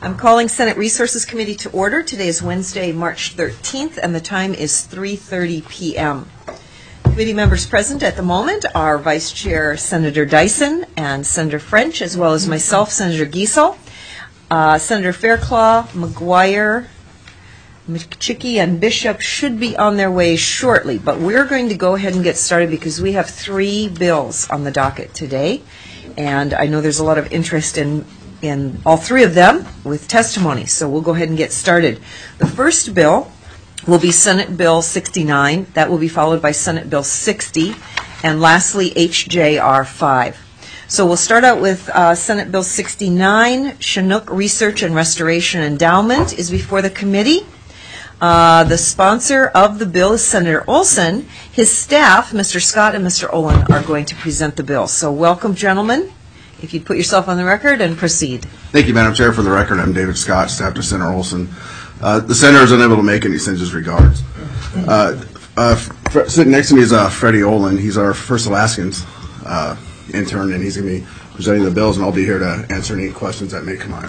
I'm calling Senate Resources Committee to order. Today is Wednesday, March 13th, and the time is 3:30 p.m. Committee members present at the moment are Vice Chair Senator Dyson and Senator French, as well as myself, Senator Giesel. Senator Fairclough, McGuire, McChickey, and Bishop should be on their way shortly, but we're going to go ahead and get started because we have 3 bills on the docket today, and I know there's a lot of interest in all 3 of them with testimony, so we'll go ahead and get started. The first bill will be Senate Bill 69. That will be followed by Senate Bill 60, and lastly, HJR 5. So we'll start out with Senate Bill 69. Chinook Research and Restoration Endowment is before the committee. The sponsor of the bill is Senator Olson. His staff, Mr. Scott and Mr. Olin, are going to present the bill. So welcome, gentlemen. If you'd put yourself on the record and proceed. Thank you, Madam Chair. For the record, I'm David Scott, staff to Senator Olson. The senator is unable to make, and he sends his regards. Sitting next to me is Freddie Olin. He's our First Alaskans intern, and he's going to be presenting the bills, and I'll be here to answer any questions that may come out.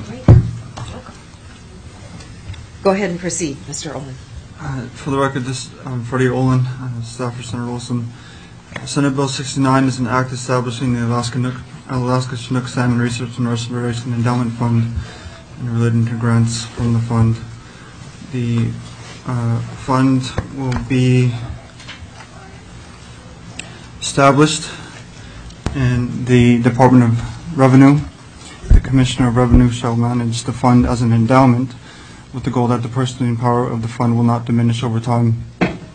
Go ahead and proceed, Mr. Olin. For the record, I'm Freddie Olin, staff for Senator Olson. Senate Bill 69 is an act establishing the Alaska Chinook Salmon Research and Restoration Endowment Fund and relating to grants from the fund. The fund will be established in the Department of Revenue. The Commissioner of Revenue shall manage the fund as an endowment with the goal that the purchasing power of the fund will not diminish over time.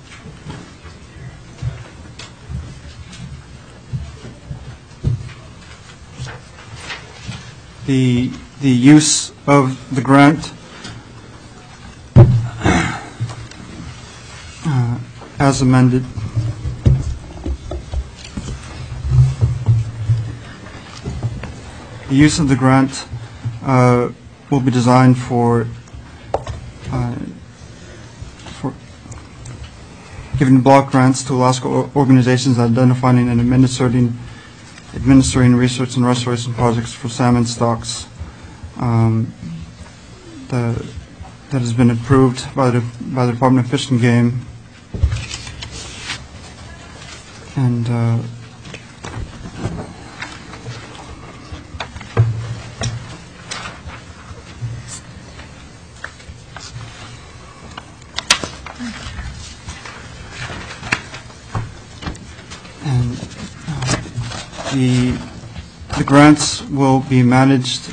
The use of the grant as amended the use of the grant will be designed for giving block grants to Alaska organizations identifying and administering research and restoration projects for salmon stocks that has been approved by the Department of Fish and Game, and the grants will be managed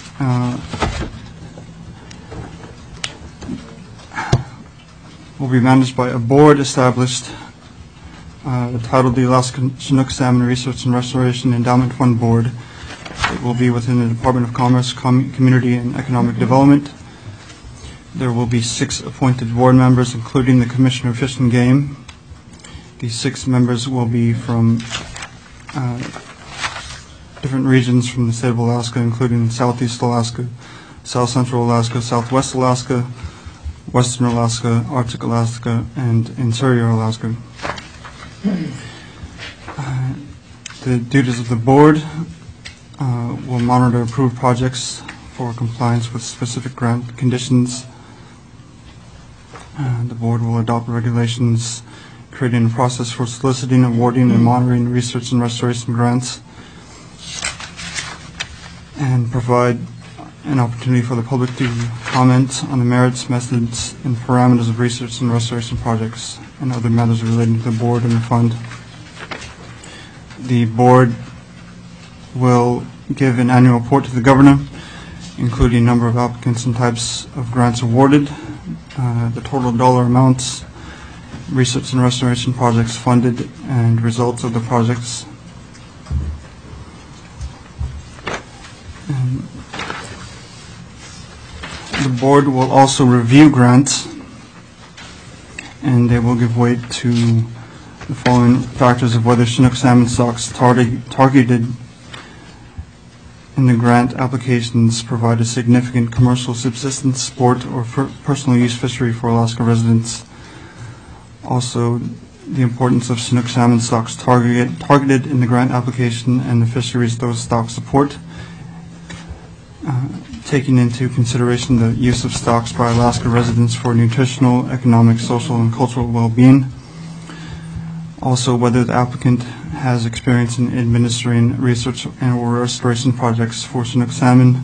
by a board established titled the Alaska Chinook Salmon Research and Restoration Endowment Fund Board. It will be within the Department of Commerce, Community and Economic Development. There will be 6 appointed board members, including the Commissioner of Fish and Game. These 6 members will be from different regions from the state of Alaska, including Southeast Alaska, South Central Alaska, Southwest Alaska, Western Alaska, Arctic Alaska, and Interior Alaska. The duties of the board will monitor approved projects for compliance with specific grant conditions. The board will adopt regulations creating a process for soliciting, awarding, and monitoring research and restoration grants, and provide an opportunity for the public to comment on the merits, methods, and parameters of research and restoration projects and other matters relating to the board and the fund. The board will give an annual report to the governor, including number of applicants and types of grants awarded, the total dollar amounts, research and restoration projects funded, and results of the projects. The board will also review grants, and they will give weight to the following factors of whether Chinook salmon stocks targeted in the grant applications provide a significant commercial subsistence, sport, or personal use fishery for Alaska residents. Also, the importance of Chinook salmon stocks targeted in the grant application and the fisheries those stocks support. taking into consideration the use of stocks by Alaska residents for nutritional, economic, social, and cultural well-being. Also, whether the applicant has experience in administering research and or restoration projects for Chinook salmon,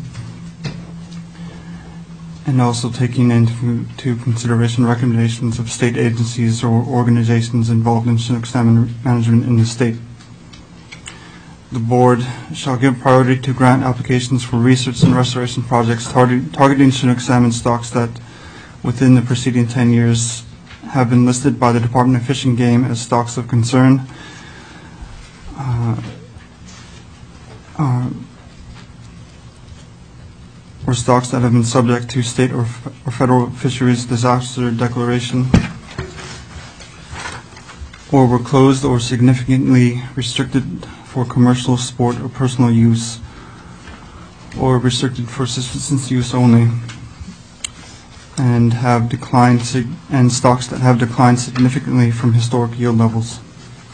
and also taking into consideration recommendations of state agencies or organizations involved in Chinook salmon management in the state. The board shall give priority to grant applications for research and restoration projects targeting Chinook salmon stocks that, within the preceding 10 years, have been listed by the Department of Fish and Game as stocks of concern, or stocks that have been subject to state or federal fisheries disaster declaration, or were closed or significantly restricted for commercial, sport, or personal use, or restricted for subsistence use only, and have declined and stocks that have declined significantly from historic yield levels.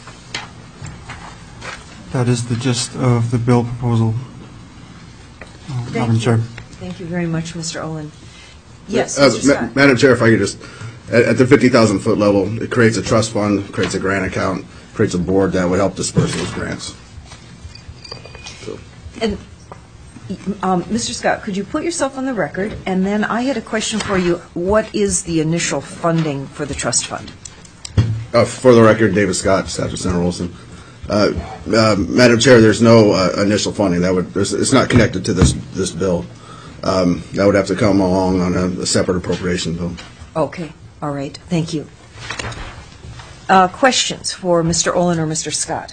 That is the gist of the bill proposal. Madam Chair. Thank you very much, Mr. Olin. Yes, Mr. Scott. Madam Chair, if I could just, at the 50,000-foot level, it creates a trust fund, creates a grant account, creates a board that would help disperse those grants. So. And Mr. Scott, could you put yourself on the record? And then I had a question for you. What is the initial funding for the trust fund? For the record, David Scott, Staff to Senator Olson. Madam Chair, there's no initial funding. It's not connected to this bill. That would have to come along on a separate appropriation bill. Okay. All right. Thank you. Questions for Mr. Olin or Mr. Scott?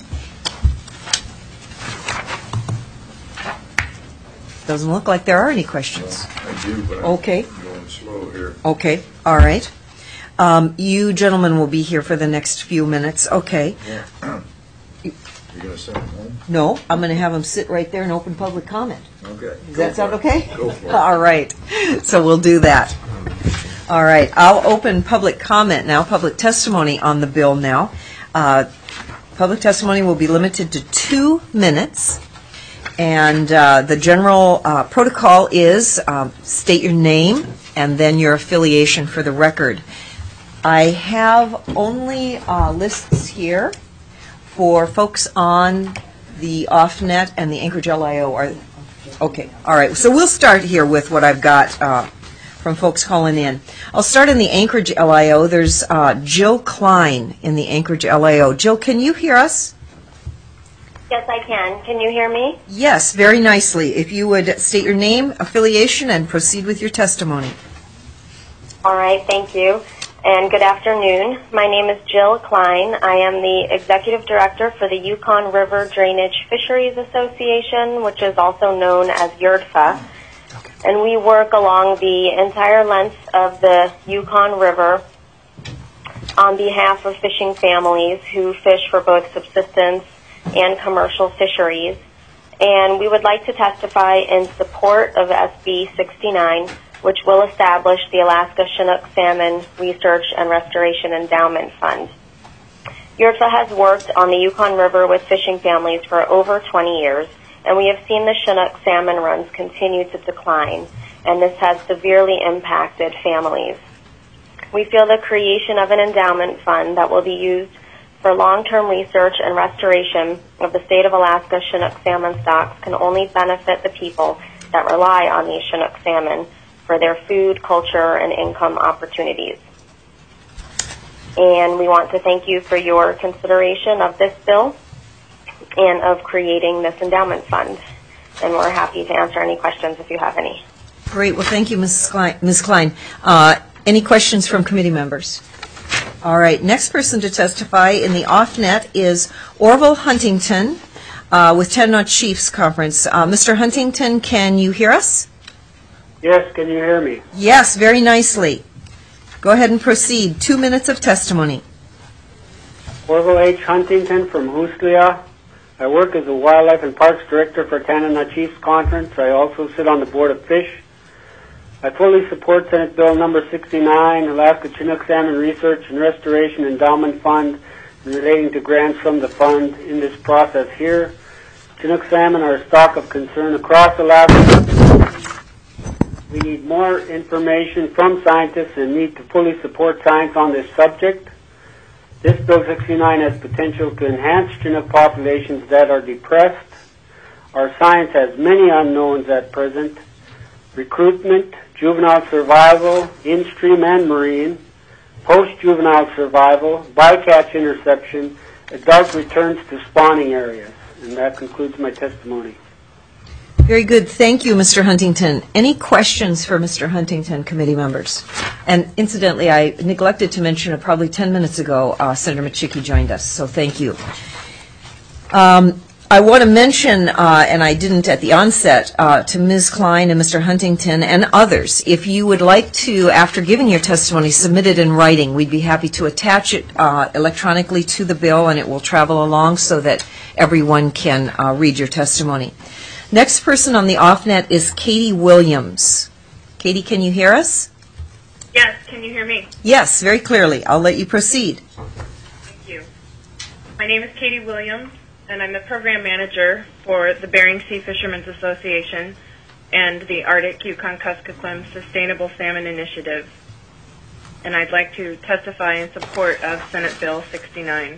Doesn't look like there are any questions. I do, but okay. I'm going slow here. Okay. All right. You gentlemen will be here for the next few minutes. Okay. Yeah. You're going to send them home? No, I'm going to have them sit right there and open public comment. Okay. Does that sound okay? Go for it. All right. So we'll do that. All right. I'll open public comment now, public testimony on the bill now. Public testimony will be limited to 2 minutes. And the general protocol is state your name and then your affiliation for the record. I have only lists here for folks on the OffNet and the Anchorage LIO. Okay, all right. So we'll start here with what I've got from folks calling in. I'll start in the Anchorage LIO. There's Jill Klein in the Anchorage LIO. Jill, can you hear us? Yes, I can. Can you hear me? Yes, very nicely. If you would state your name, affiliation, and proceed with your testimony. All right, thank you. And good afternoon. My name is Jill Klein. I am the Executive Director for the Yukon River Drainage Fisheries Association, which is also known as YRDFA. Okay. And we work along the entire length of the Yukon River on behalf of fishing families who fish for both subsistence and commercial fisheries. And we would like to testify in support of SB 69, which will establish the Alaska Chinook Salmon Research and Restoration Endowment Fund. YRDFA has worked on the Yukon River with fishing families for over 20 years, and we have seen the Chinook salmon runs continue to decline, and this has severely impacted families. We feel the creation of an endowment fund that will be used for long-term research and restoration of the state of Alaska Chinook salmon stocks can only benefit the people that rely on these Chinook salmon for their food, culture, and income opportunities. And we want to thank you for your consideration of this bill and of creating this endowment fund. And we're happy to answer any questions if you have any. Great. Well, thank you, Ms. Klein. Any questions from committee members? All right. Next person to testify in the OffNet is Orville Huntington with Tanana Chiefs Conference. Mr. Huntington, can you hear us? Yes, can you hear me? Yes, very nicely. Go ahead and proceed. 2 minutes of testimony. Orville H. Huntington from Hooslia. I work as a Wildlife and Parks Director for Tanana Chiefs Conference. I also sit on the Board of Fish. I fully support Senate Bill number 69, Alaska Chinook Salmon Research and Restoration Endowment Fund, relating to grants from the fund in this process here. Chinook salmon are a stock of concern across Alaska. need more information from scientists and need to fully support science on this subject. This Bill 69 has potential to enhance Chinook populations that are depressed. Our science has many unknowns at present: recruitment, juvenile survival, in-stream and marine, post-juvenile survival, bycatch interception, adult returns to spawning areas. And that concludes my testimony. Very good. Thank you, Mr. Huntington. Any questions for Mr. Huntington, committee members? And incidentally, I neglected to mention probably 10 minutes ago, Senator Machicki joined us, so thank you. I want to mention, and I didn't at the onset, to Ms. Klein and Mr. Huntington and others, if you would like to, after giving your testimony, submit it in writing, we'd be happy to attach it electronically to the bill, and it will travel along so that everyone can read your testimony. Next person on the off-net is Katie Williams. Katie, can you hear us? Yes, can you hear me? Yes, very clearly. I'll let you proceed. Thank you. My name is Katie Williams, and I'm the program manager for the Bering Sea Fishermen's Association and the Arctic Yukon-Kuskokwim Sustainable Salmon Initiative. And I'd like to testify in support of Senate Bill 69.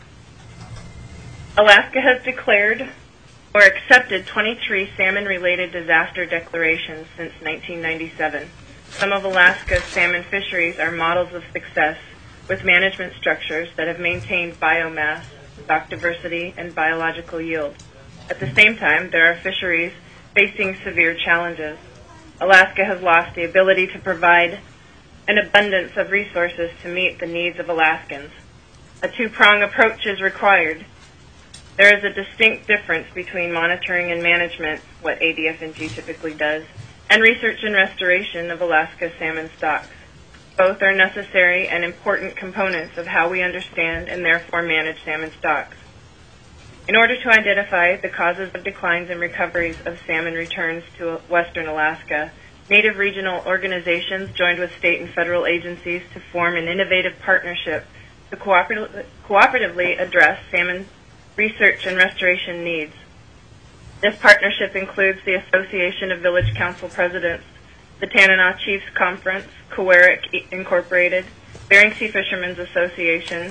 Alaska has declared or accepted 23 salmon-related disaster declarations since 1997. Some of Alaska's salmon fisheries are models of success with management structures that have maintained biomass, stock diversity, and biological yield. At the same time, there are fisheries facing severe challenges. Alaska has lost the ability to provide an abundance of resources to meet the needs of Alaskans. A two-pronged approach is required. There is a distinct difference between monitoring and management, what ADF&G typically does, and research and restoration of Alaska's salmon stocks. Both are necessary and important components of how we understand and therefore manage salmon stocks. In order to identify the causes of declines and recoveries of salmon returns to western Alaska, Native regional organizations joined with state and federal agencies to form an innovative partnership to cooperatively address salmon research and restoration needs. This partnership includes the Association of Village Council Presidents, the Tanana Chiefs Conference, Coeric Incorporated, Bering Sea Fishermen's Association,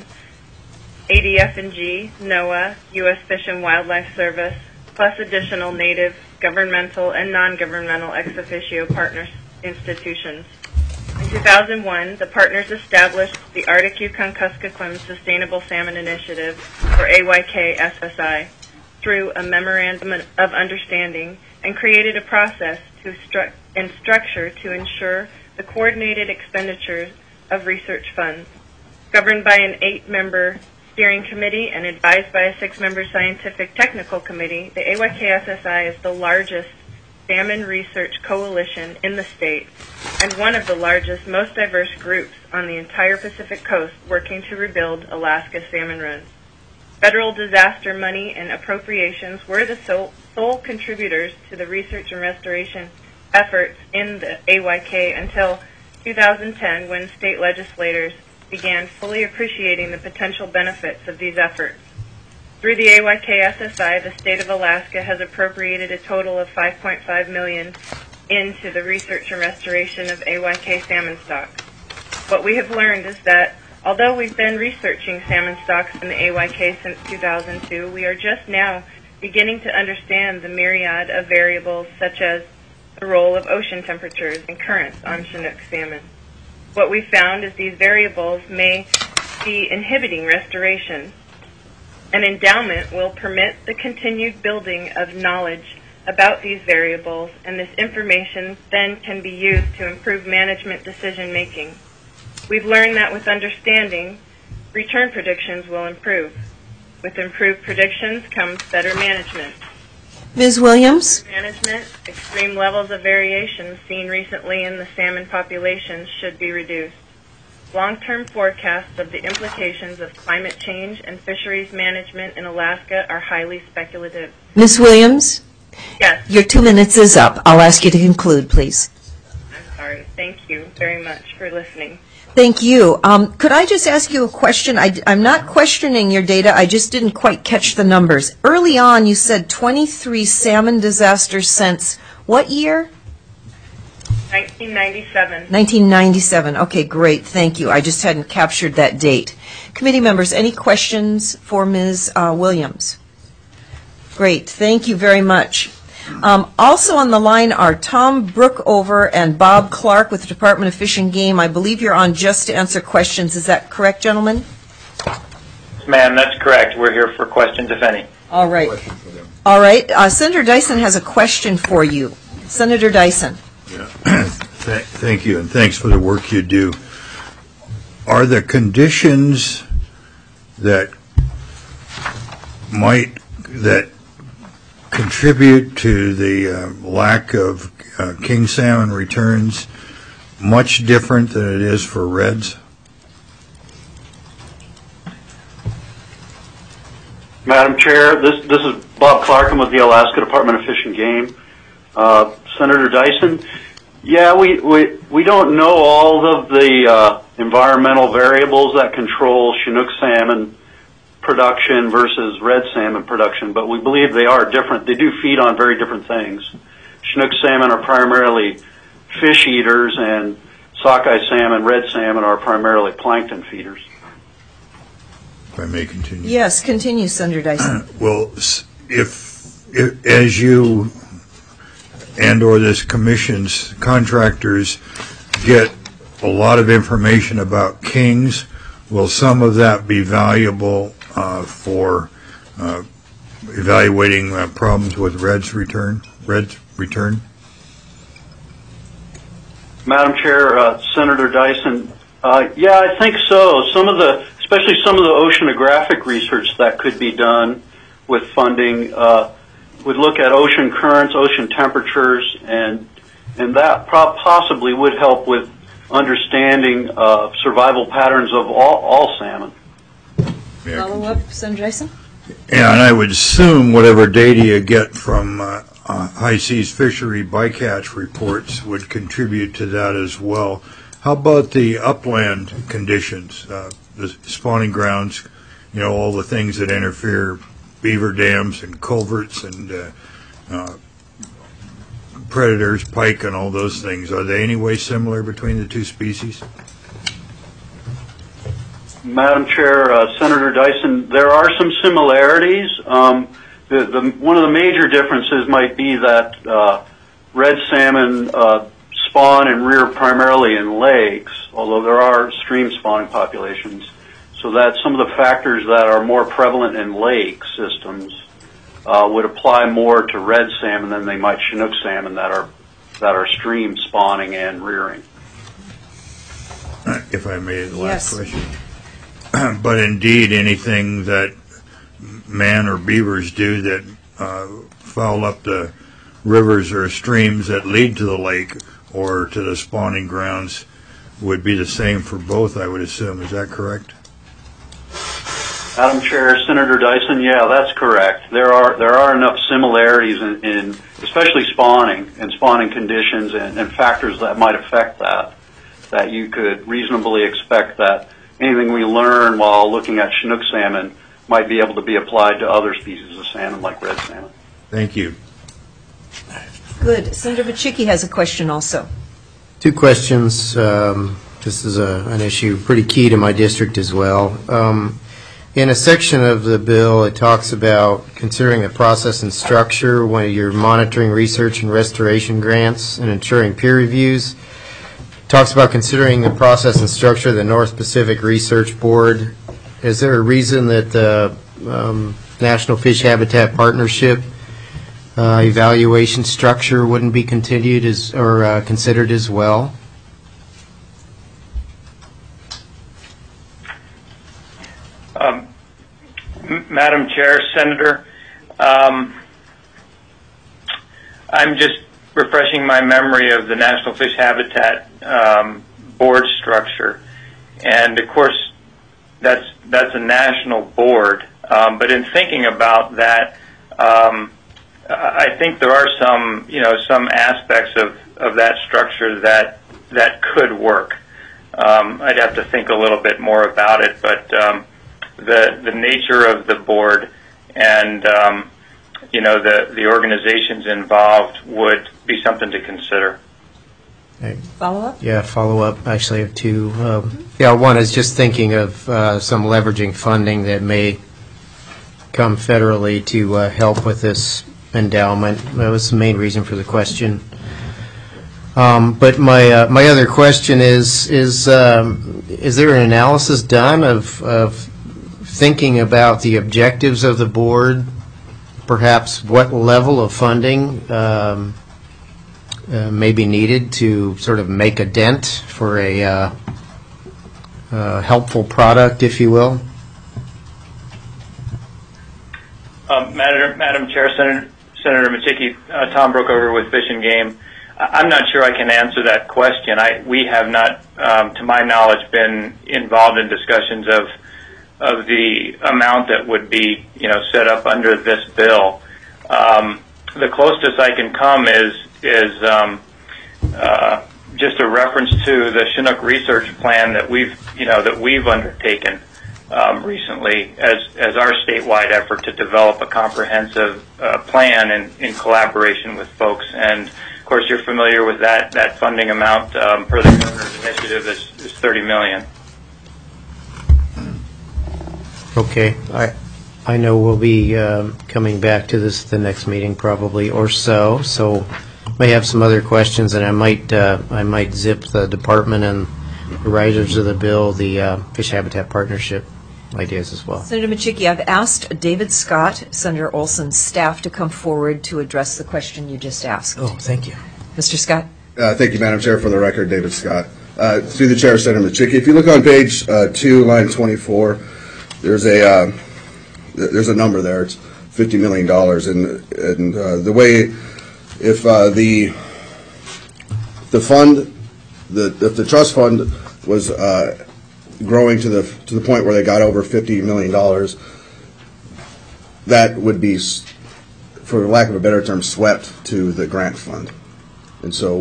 ADF&G, NOAA, U.S. Fish and Wildlife Service, plus additional Native, governmental, and non-governmental ex officio partner institutions. In 2001, the partners established the Arctic Yukon-Kuskokwim Sustainable Salmon Initiative, or AYK-SSI, through a memorandum of understanding and created a process and structure to ensure the coordinated expenditures of research funds. Governed by an 8-member steering committee and advised by a 6-member scientific technical committee, the AYK-SSI is the largest salmon research coalition in the state and one of the largest, most diverse groups on the entire Pacific Coast working to rebuild Alaska's salmon runs. Federal disaster money and appropriations were the sole contributors to the research and restoration efforts in the AYK until 2010, when state legislators began fully appreciating the potential benefits of these efforts. Through the AYK-SSI, the state of Alaska has appropriated a total of $5.5 million into the research and restoration of AYK salmon stocks. What we have learned is that although we've been researching salmon stocks in the AYK since 2002, we are just now beginning to understand the myriad of variables such as the role of ocean temperatures and currents on Chinook salmon. What we found is these variables may be inhibiting restoration. An endowment will permit the continued building of knowledge about these variables, and this information then can be used to improve management decision making. We've learned that with understanding, return predictions will improve. With improved predictions comes better management. Ms. Williams? Management, extreme levels of variation seen recently in the salmon populations should be reduced. Long-term forecasts of the implications of climate change and fisheries management in Alaska are highly speculative. Ms. Williams? Yes. Your 2 minutes is up. I'll ask you to conclude, please. I'm sorry. Thank you very much for listening. Thank you. Could I just ask you a question? I'm not questioning your data. I just didn't quite catch the numbers. Early on, you said 23 salmon disasters since what year? 1997. 1997. Okay, great. Thank you. I just hadn't captured that date. Committee members, any questions for Ms. Williams? Great. Thank you very much. Also on the line are Tom Brookover and Bob Clark with the Department of Fish and Game. I believe you're on just to answer questions. Is that correct, gentlemen? Ma'am, that's correct. We're here for questions, if any. All right. All right. Senator Dyson has a question for you. Senator Dyson. Yeah. Thank you, and thanks for the work you do. Are the conditions that contribute to the lack of king salmon returns much different than it is for reds? Madam Chair, this is Bob Clark. I'm with the Alaska Department of Fish and Game. Senator Dyson, yeah, we don't know all of the environmental variables that control Chinook salmon production versus red salmon production, but we believe they are different. They do feed on very different things. Chinook salmon are primarily fish eaters, and sockeye salmon, red salmon, are primarily plankton feeders. If I may continue. Yes, continue, Senator Dyson. Well, if as you and/or this commission's contractors get a lot of information about kings, will some of that be valuable for evaluating problems with red's return? Madam Chair, Senator Dyson, yeah, I think so. Especially some of the oceanographic research that could be done with funding would look at ocean currents, ocean temperatures, and that possibly would help with understanding survival patterns of all salmon. Follow up, Senator Dyson? Yeah, and I would assume whatever data you get from high seas fishery bycatch reports would contribute to that as well. How about the upland conditions, the spawning grounds, all the things that interfere, beaver dams and culverts and predators, pike and all those things? Are they any way similar between the two species? Madam Chair, Senator Dyson, there are some similarities. One of the major differences might be that red salmon spawn and rear primarily in lakes, although there are stream spawning populations. So that some of the factors that are more prevalent in lake systems would apply more to red salmon than they might Chinook salmon that are stream spawning and rearing. If I may, the last question. But indeed, anything that man or beavers do that foul up the rivers or streams that lead to the lake or to the spawning grounds would be the same for both, I would assume. Is that correct? Madam Chair, Senator Dyson, yeah, that's correct. There are enough similarities in especially spawning and spawning conditions and factors that might affect that you could reasonably expect that anything we learn while looking at Chinook salmon might be able to be applied to other species of salmon like red salmon. Thank you. Good. Senator Bachicki has a question also. Two questions. This is an issue pretty key to my district as well. In a section of the bill, it talks about considering the process and structure when you're monitoring research and restoration grants and ensuring peer reviews. It talks about considering the process and structure of the North Pacific Research Board. Is there a reason that the National Fish Habitat Partnership evaluation structure wouldn't be continued or considered as well? Madam Chair, Senator, I'm just refreshing my memory of the National Fish Habitat board structure, and of course that's a national board. But in thinking about that, I think there are some aspects of that structure that could work. I'd have to think a little bit more about it, but the nature of the board and the organizations involved would be something to consider. Follow-up? Yeah, follow-up. Actually, I have two. One is just thinking of some leveraging funding that may come federally to help with this endowment. That was the main reason for the question. But my other question is there an analysis done of thinking about the objectives of the board, perhaps what level of funding may be needed to sort of make a dent for a helpful product, if you will? Madam Chair, Senator Machicki, Tom Brookover with Fish and Game. I'm not sure I can answer that question. We have not, to my knowledge, been involved in discussions of the amount that would be, set up under this bill. The closest I can come is just a reference to the Chinook research plan that we've undertaken recently as our statewide effort to develop a comprehensive plan in collaboration with folks. And of course, you're familiar with that funding amount per the governor's initiative is $30 million. Okay, I know we'll be coming back to this at the next meeting probably or so. So may have some other questions, and I might zip the department and the writers of the bill, the Fish Habitat Partnership ideas as well. Senator Machicki, I've asked David Scott, Senator Olson's staff, to come forward to address the question you just asked. Oh, thank you. Mr. Scott? Thank you, Madam Chair. For the record, David Scott. Through the Chair, Senator Machicki, if you look on page 2, line 24, there's a number there. It's $50 million, and the way if the trust fund was growing to the point where they got over $50 million, that would be, for lack of a better term, swept to the grant fund. And so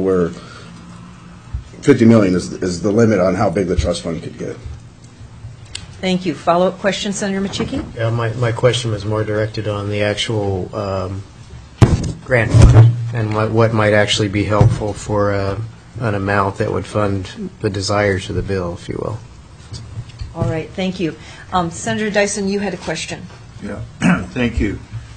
$50 million is the limit on how big the trust fund could get. Thank you. Follow-up question, Senator Machicki? Yeah, my question was more directed on the actual grant fund and what might actually be helpful for an amount that would fund the desires of the bill, if you will. All right, thank you. Senator Dyson, you had a question. Yeah, thank you.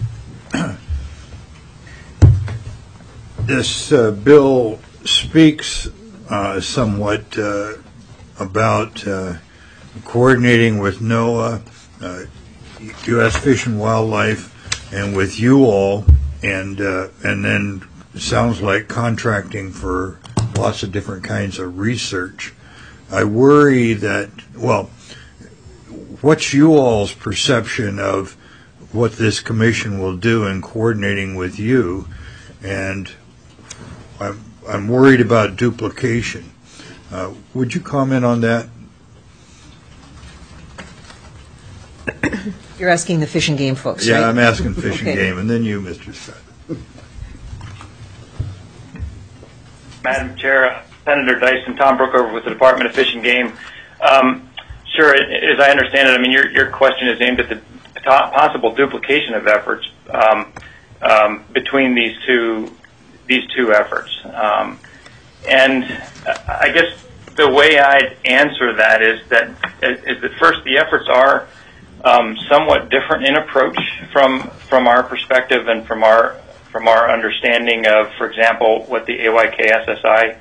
This bill speaks somewhat about coordinating with NOAA, U.S. Fish and Wildlife, and with you all, and then it sounds like contracting for lots of different kinds of research. I worry that, what's you all's perception of what this commission will do in coordinating with you? And I'm worried about duplication. Would you comment on that? You're asking the Fish and Game folks, yeah, right? I'm asking Fish and Game, and then you, Mr. Scott. Madam Chair, Senator Dyson, Tom Brookover with the Department of Fish and Game. Sure, as I understand it, your question is aimed at the possible duplication of efforts between these two efforts. And I guess the way I'd answer that is that first, the efforts are somewhat different in approach from our perspective and from our understanding of, for example, what the AYK-SSI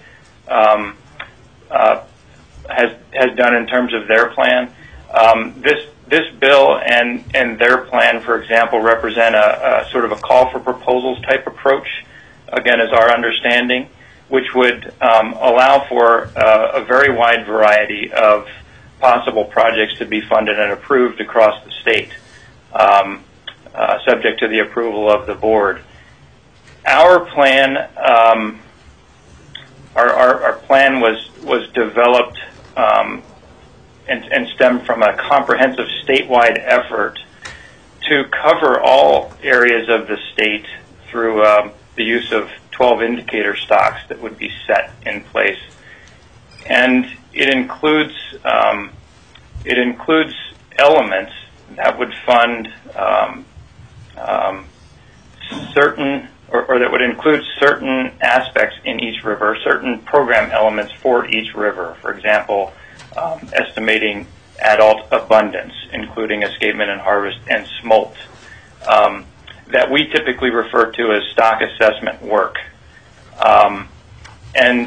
has done in terms of their plan. This bill and their plan, for example, represent a sort of a call for proposals type approach, again, is our understanding, which would allow for a very wide variety of possible projects to be funded and approved across the state, subject to the approval of the board. Our plan, our plan was developed and stemmed from a comprehensive statewide effort to cover all areas of the state through the use of 12 indicator stocks that would be set in place, and it includes elements that would fund certain or that would include certain aspects in each river, certain program elements for each river. For example, estimating adult abundance, including escapement and harvest and smolt, that we typically refer to as stock assessment work. And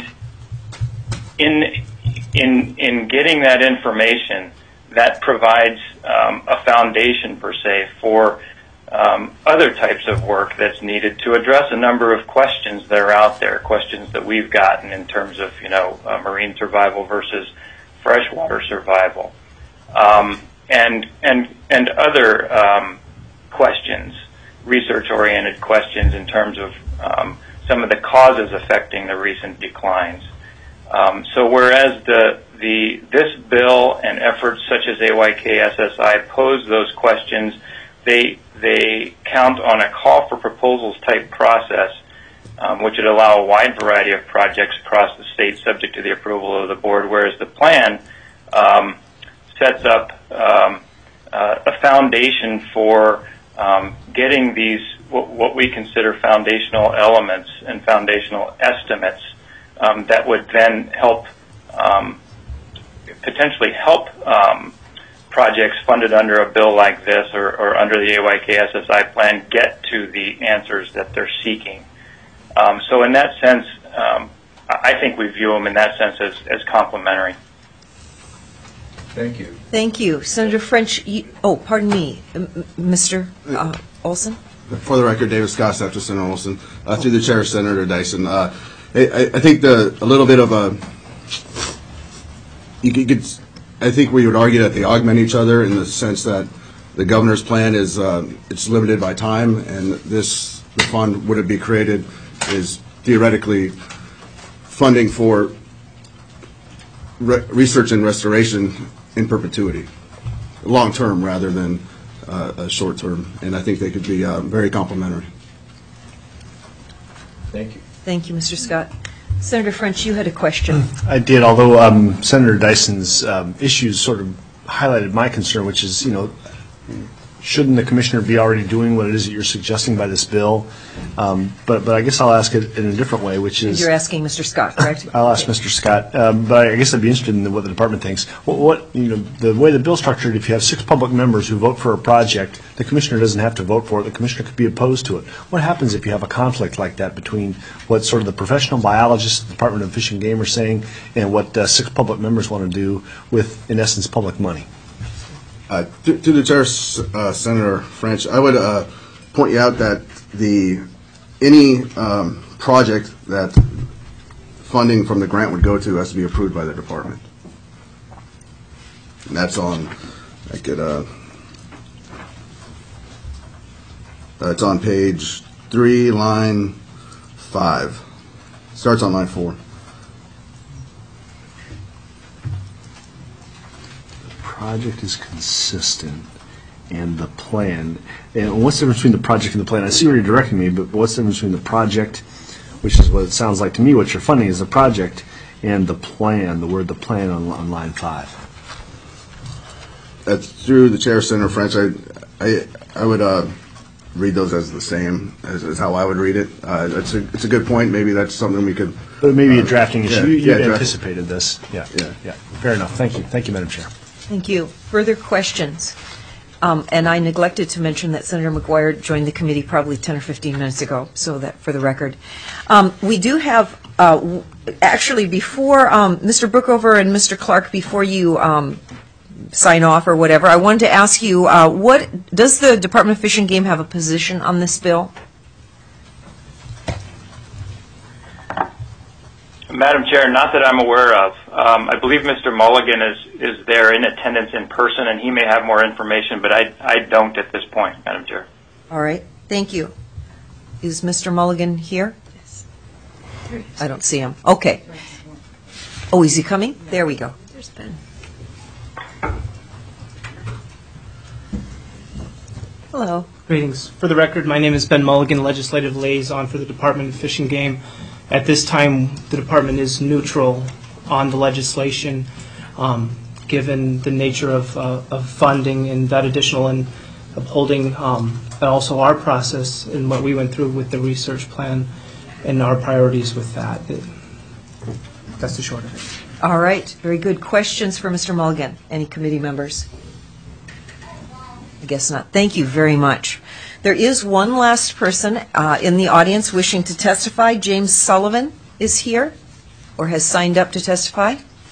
in getting that information, that provides a foundation, per se, for other types of work that's needed to address a number of questions that are out there, questions that we've gotten in terms of, marine survival versus freshwater survival, and other questions, research-oriented questions in terms of some of the causes affecting the recent declines. So whereas this bill and efforts such as AYK-SSI pose those questions, they count on a call for proposals type process, which would allow a wide variety of projects across the state subject to the approval of the board, whereas the plan sets up a foundation for getting these what we consider foundational elements and foundational estimates that would then help potentially help projects funded under a bill like this or under the AYK-SSI plan get to the answers that they're seeking. So in that sense, I think we view them in that sense as complementary. Thank you. Thank you. Senator French, pardon me, Mr. Olson? For the record, David Scott, Senator Senator Olson. Through the chair, Senator Dyson. I think a little bit of a, I think we would argue that they augment each other in the sense that the governor's plan is it's limited by time, and the fund, would it be created, is theoretically funding for research and restoration in perpetuity, long term rather than short term, and I think they could be very complementary. Thank you. Thank you, Mr. Scott. Senator French, you had a question. I did, although Senator Dyson's issues sort of highlighted my concern, which is, shouldn't the commissioner be already doing what it is that you're suggesting by this bill? But I guess I'll ask it in a different way, which is... You're asking Mr. Scott, correct? I'll ask Mr. Scott, but I guess I'd be interested in what the department thinks. The way the bill's structured, if you have 6 public members who vote for a project, the commissioner doesn't have to vote for it. The commissioner could be opposed to it. What happens if you have a conflict like that between what sort of the professional biologists at the Department of Fish and Game are saying and what 6 public members want to do with, in essence, public money? To the chair, Senator French, I would point you out that any project that funding from the grant would go to has to be approved by the department. And that's on, it's on page 3, line 5. Starts on line 4. Project is consistent, and the plan. And what's the difference between the project and the plan? I see where you're directing me, but what's the difference between the project, which is what it sounds like to me, what you're funding is the project, and the plan, the word the plan on line 5? Through the chair, Senator French, I would read those as the same as how I would read it. It's a good point. Maybe that's something we could. But maybe a drafting issue. You anticipated this. Yeah. Fair enough. Thank you. Thank you, Madam Chair. Thank you. Further questions? And I neglected to mention that Senator McGuire joined the committee probably 10 or 15 minutes ago, so that for the record. We do have, actually, before Mr. Brookover and Mr. Clark, before you sign off or whatever, I wanted to ask you, what does the Department of Fish and Game have a position on this bill? Madam Chair, not that I'm aware of. I believe Mr. Mulligan is there in attendance in person, and he may have more information, but I don't at this point, Madam Chair. All right. Thank you. Is Mr. Mulligan here? Yes. I don't see him. Okay. Oh, is he coming? There we go. There's Ben. Hello. Greetings. For the record, my name is Ben Mulligan, Legislative Liaison for the Department of Fish and Game. At this time, the department is neutral on the legislation, given the nature of funding and that additional upholding and also our process and what we went through with the research plan and our priorities with that. That's the short of it. All right, very good. Questions for Mr. Mulligan? Any committee members? I guess not. Thank you very much. There is one last person in the audience wishing to testify. James Sullivan is here or has signed up to testify.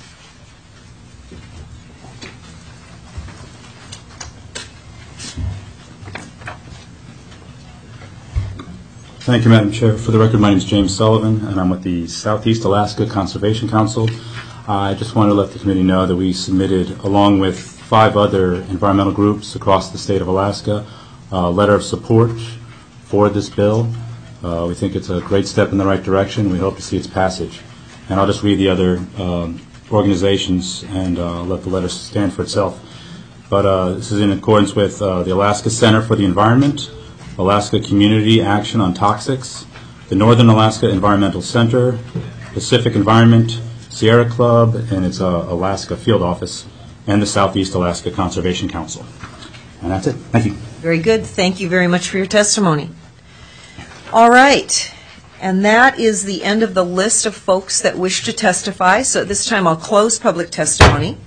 Thank you, Madam Chair. For the record, my name is James Sullivan, and I'm with the Southeast Alaska Conservation Council. I just wanted to let the committee know that we submitted, along with 5 other environmental groups across the state of Alaska, a letter of support for this bill. We think it's a great step in the right direction. We hope to see its passage. And I'll just read the other organizations and let the letter stand for itself. But this is in accordance with the Alaska Center for the Environment, Alaska Community Action on Toxics, the Northern Alaska Environmental Center, Pacific Environment, Sierra Club, and its Alaska Field Office, and the Southeast Alaska Conservation Council. And that's it. Thank you. Very good. Thank you very much for your testimony. All right. And that is the end of the list of folks that wish to testify. So at this time, I'll close public testimony.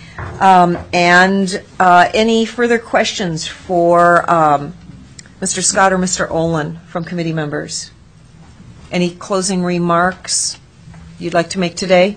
Any further questions for Mr. Scott or Mr. Olin from committee members? Any closing remarks you'd like to make today?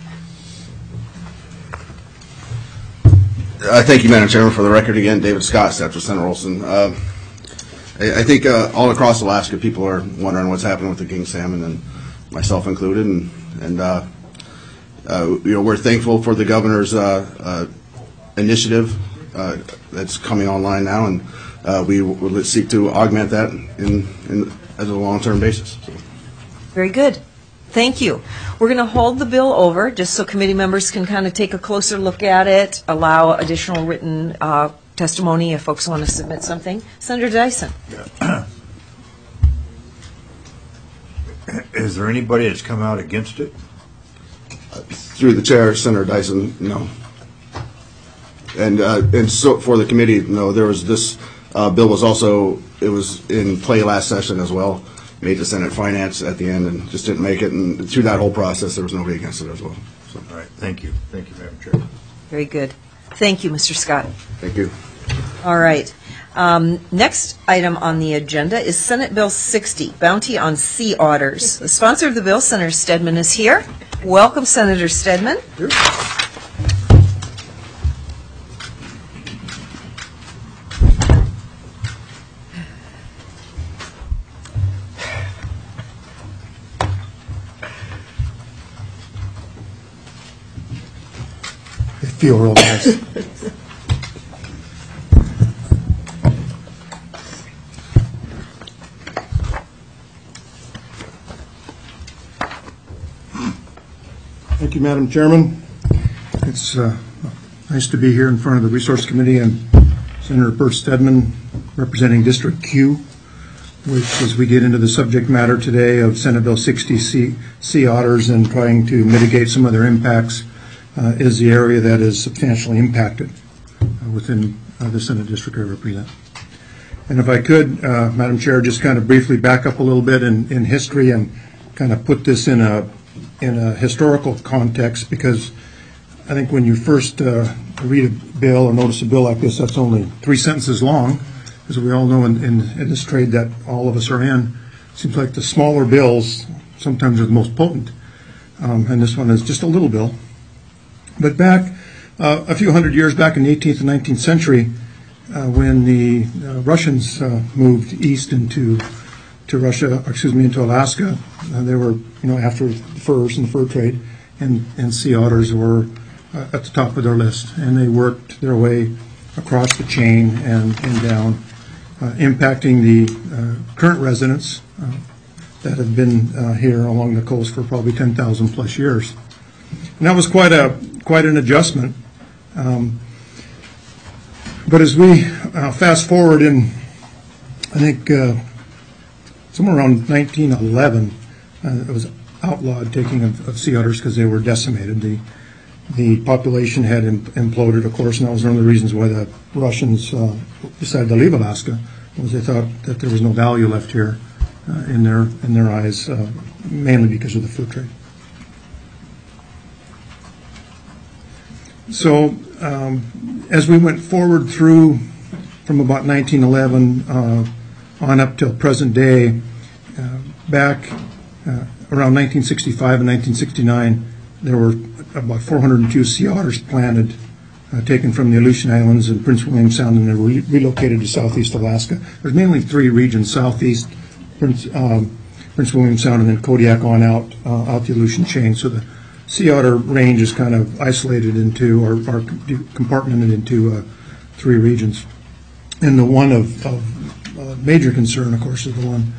Thank you, Madam Chairman. For the record, again, David Scott, Staff to Senator Olson. I think all across Alaska, people are wondering what's happening with the king salmon, and myself included. And we're thankful for the governor's initiative that's coming online now, and we will seek to augment that as a long-term basis. So. Very good. Thank you. We're going to hold the bill over just so committee members can kind of take a closer look at it, allow additional written testimony if folks want to submit something. Senator Dyson. Yeah. Is there anybody that's come out against it? Through the chair, Senator Dyson, no. And so for the committee, no. There was this bill was also, it was in play last session as well. Made the Senate Finance at the end and just didn't make it. And through that whole process, there was nobody against it as well. So. All right. Thank you. Thank you, Madam Chair. Very good. Thank you, Mr. Scott. Thank you. All right. Next item on the agenda is Senate Bill 60, Bounty on Sea Otters. The sponsor of the bill, Senator Stedman, is here. Welcome, Senator Stedman. Here. Feel real nice. Thank you, Madam Chairman. It's nice to be here in front of the Resource Committee and Senator Bert Stedman representing District Q, which, as we get into the subject matter today of Senate Bill 60 sea otters and trying to mitigate some of their impacts, is the area that is substantially impacted within the Senate district I represent. And if I could, Madam Chair, just kind of briefly back up a little bit in history and kind of put this in a historical context, because I think when you first read a bill or notice a bill like this, that's only 3 sentences long, as we all know in this trade that all of us are in. It seems like the smaller bills sometimes are the most potent, and this one is just a little bill. But back a few hundred years back in the 18th and 19th century, when the Russians moved east into Alaska, they were, after the furs and the fur trade, and sea otters were at the top of their list, and they worked their way across the chain and down, impacting the current residents that have been here along the coast for probably 10,000 plus years. And that was quite an adjustment. But as we fast forward in, I think, somewhere around 1911, it was outlawed taking of sea otters because they were decimated. The the population had imploded, of course, and that was one of the reasons why the Russians decided to leave Alaska, was they thought that there was no value left here in their eyes, mainly because of the fur trade. So as we went forward through from about 1911 on up till present day, back around 1965 and 1969, there were about 402 sea otters planted, taken from the Aleutian Islands and Prince William Sound, and they were relocated to southeast Alaska. There's mainly three regions: southeast, Prince William Sound, and then Kodiak on out the Aleutian chain. So the sea otter range is kind of isolated into, or compartmented into three regions. And the one of major concern, of course, is the one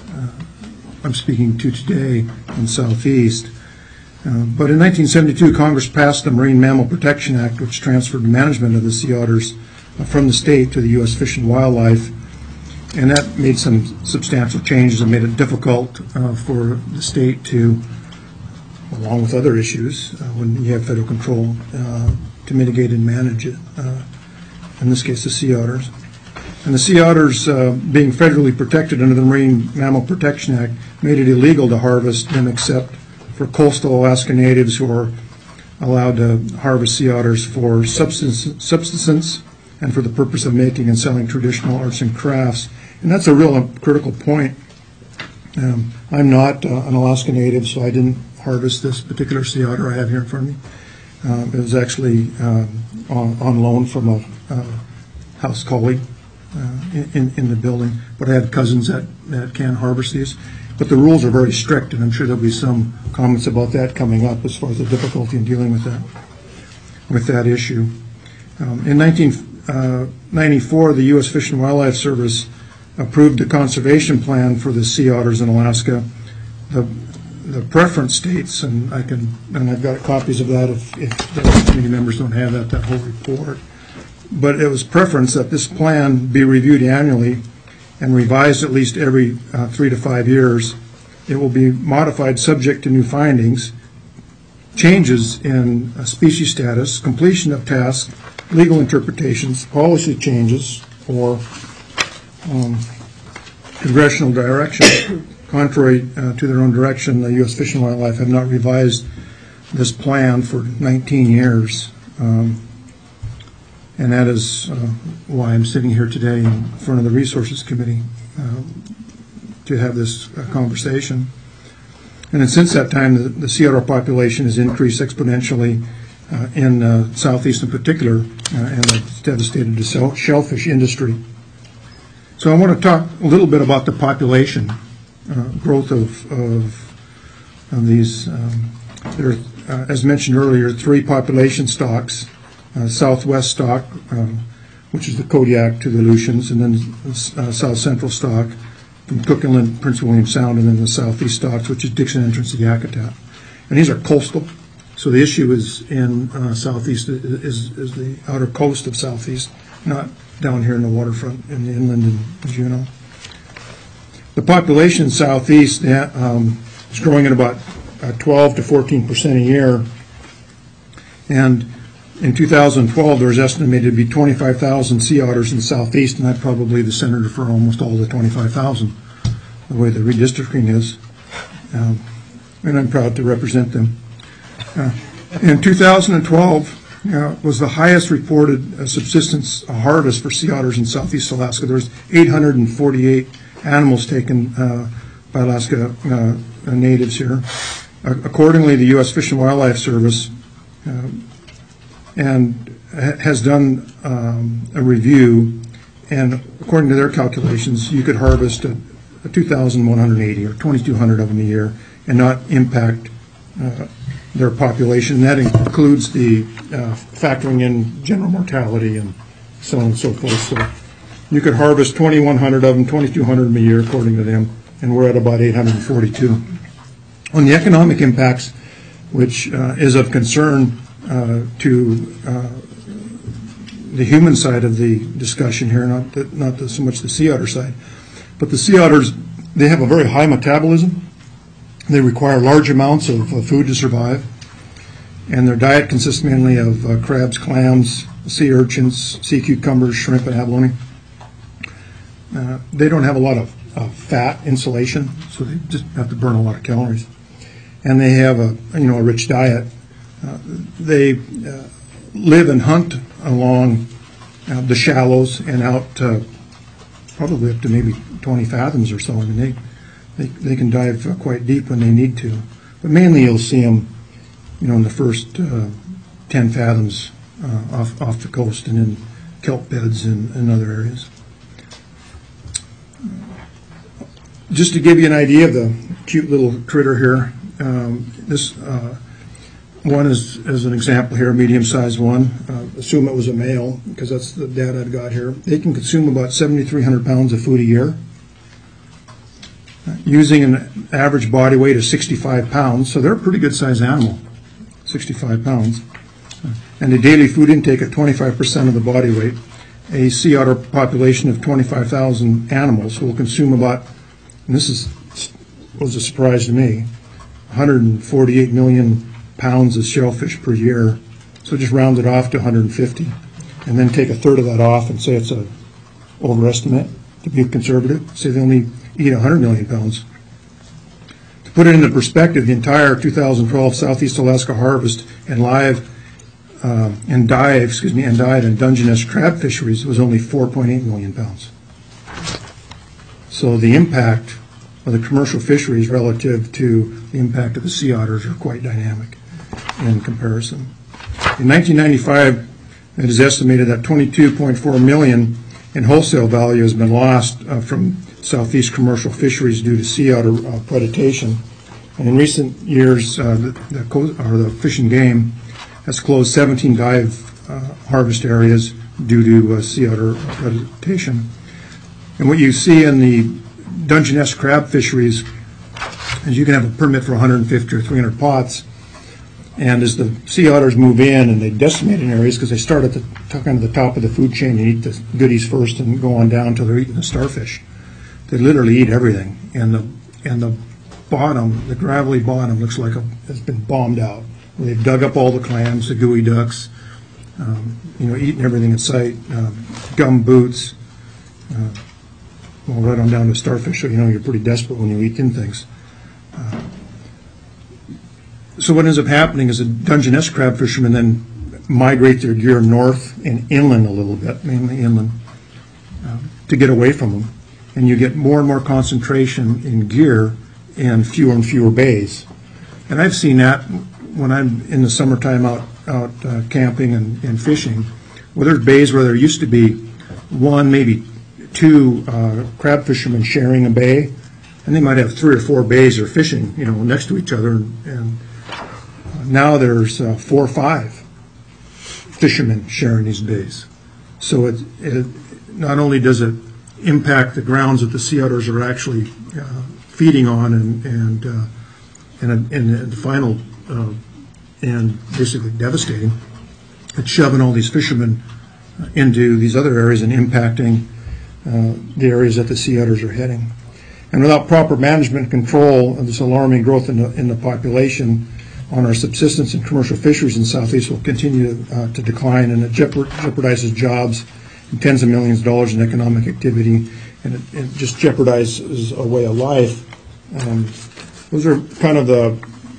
I'm speaking to today in southeast. But in 1972, Congress passed the Marine Mammal Protection Act, which transferred management of the sea otters from the state to the U.S. Fish and Wildlife. And that made some substantial changes and made it difficult for the state to, along with other issues, when you have federal control, to mitigate and manage it, in this case the sea otters. And the sea otters, being federally protected under the Marine Mammal Protection Act, made it illegal to harvest them except for coastal Alaska natives who are allowed to harvest sea otters for subsistence and for the purpose of making and selling traditional arts and crafts. And that's a real critical point. I'm not an Alaska native, so I didn't harvest this particular sea otter I have here in front of me. It was actually on loan from a house colleague in the building, but I have cousins that can harvest these. But the rules are very strict, and I'm sure there'll be some comments about that coming up as far as the difficulty in dealing with that issue. In 1994, the U.S. Fish and Wildlife Service approved a conservation plan for the sea otters in Alaska. The preference states, and I've got copies of that if the committee members don't have that whole report. But it was preference that this plan be reviewed annually and revised at least every 3 to 5 years. It will be modified subject to new findings, changes in species status, completion of tasks, legal interpretations, policy changes, or congressional direction. Contrary to their own direction, the U.S. Fish and Wildlife have not revised this plan for 19 years. And that is why I'm sitting here today in front of the Resources Committee to have this conversation. And since that time, the sea otter population has increased exponentially in Southeast in particular, and it's devastated the shellfish industry. So I want to talk a little bit about the population growth of these. There are, as mentioned earlier, three population stocks. Southwest stock, which is the Kodiak to the Aleutians, and then South Central stock from Cook Inlet, Prince William Sound, and then the Southeast stocks, which is Dixon Entrance to Yakutat. And these are coastal, so the issue is in Southeast is the outer coast of Southeast, not down here in the waterfront in the inland in Juneau. The population in Southeast is growing at about 12 to 14% a year, and in 2012, there was estimated to be 25,000 sea otters in the Southeast, and I'm probably the senator for almost all the 25,000, the way the redistricting is. And I'm proud to represent them. In 2012, was the highest reported subsistence harvest for sea otters in Southeast Alaska. There was 848 animals taken by Alaska natives here. Accordingly, the U.S. Fish and Wildlife Service and has done a review, and according to their calculations, you could harvest 2,180 or 2,200 of them a year and not impact their population. That includes the factoring in general mortality and so on and so forth. So you could harvest 2,100 of them, 2,200 of them a year, according to them, and we're at about 842. On the economic impacts, which is of concern to the human side of the discussion here, not so much the sea otter side. But the sea otters, they have a very high metabolism. They require large amounts of food to survive. And their diet consists mainly of crabs, clams, sea urchins, sea cucumbers, shrimp, and abalone. They don't have a lot of fat insulation, so they just have to burn a lot of calories. And they have a rich diet. They live and hunt along the shallows and out probably up to maybe 20 fathoms or so. I mean, they can dive quite deep when they need to. But mainly you'll see them, in the first 10 fathoms off the coast and in kelp beds and other areas. Just to give you an idea of the cute little critter here, this one is an example here, a medium-sized one. Assume it was a male, because that's the data I've got here. They can consume about 7,300 pounds of food a year, using an average body weight of 65 pounds. So they're a pretty good-sized animal, 65 pounds. And a daily food intake at 25% of the body weight. A sea otter population of 25,000 animals will consume about, and this was a surprise to me, 148 million pounds of shellfish per year. So just round it off to 150, and then take a third of that off and say it's an overestimate, to be conservative. Say they only eat 100 million pounds. To put it into perspective, the entire 2012 Southeast Alaska harvest and diet in Dungeness crab fisheries was only 4.8 million pounds. So the impact of the commercial fisheries relative to the impact of the sea otters are quite dynamic in comparison. In 1995, it is estimated that 22.4 million in wholesale value has been lost from Southeast commercial fisheries due to sea otter predation. And in recent years, the Fish and Game has closed 17 dive harvest areas due to sea otter predation. And what you see in the Dungeness crab fisheries is you can have a permit for 150 or 300 pots, and as the sea otters move in and they decimate in areas, because they start at the kind of the top of the food chain and eat the goodies first and go on down until they're eating the starfish. They literally eat everything, and the bottom, the gravelly bottom, looks like it's been bombed out. They've dug up all the clams, the gooey ducks, eating everything in sight, gum boots, right on down to starfish. So you're pretty desperate when you eat in things. So what ends up happening is the Dungeness crab fishermen then migrate their gear north and inland a little bit, mainly inland, to get away from them. And you get more and more concentration in gear and fewer bays. And I've seen that when I'm in the summertime out camping and fishing, where there's bays where there used to be one, maybe two crab fishermen sharing a bay, and they might have 3 or 4 bays they're fishing, next to each other, and now there's 4 or 5 fishermen sharing these bays. So it not only does it impact the grounds that the sea otters are actually feeding on, and the final and basically devastating, it's shoving all these fishermen into these other areas and impacting the areas that the sea otters are heading. And without proper management and control of this alarming growth in the population on our subsistence and commercial fisheries in Southeast will continue to decline, and it jeopardizes jobs and tens of millions of dollars in economic activity, and it just jeopardizes a way of life. Those are kind of the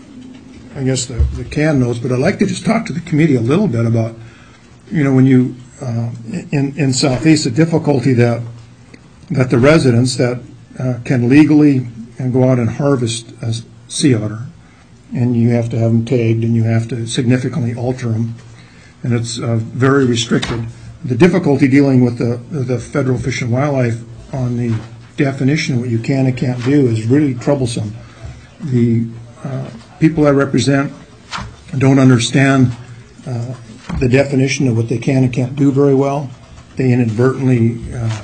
canned notes, but I'd like to just talk to the committee a little bit about, when you, in Southeast, the difficulty that the residents that can legally go out and harvest a sea otter, and you have to have them tagged, and you have to significantly alter them, and it's very restricted. The difficulty dealing with the Federal Fish and Wildlife on the definition of what you can and can't do is really troublesome. The people I represent don't understand the definition of what they can and can't do very well. They inadvertently,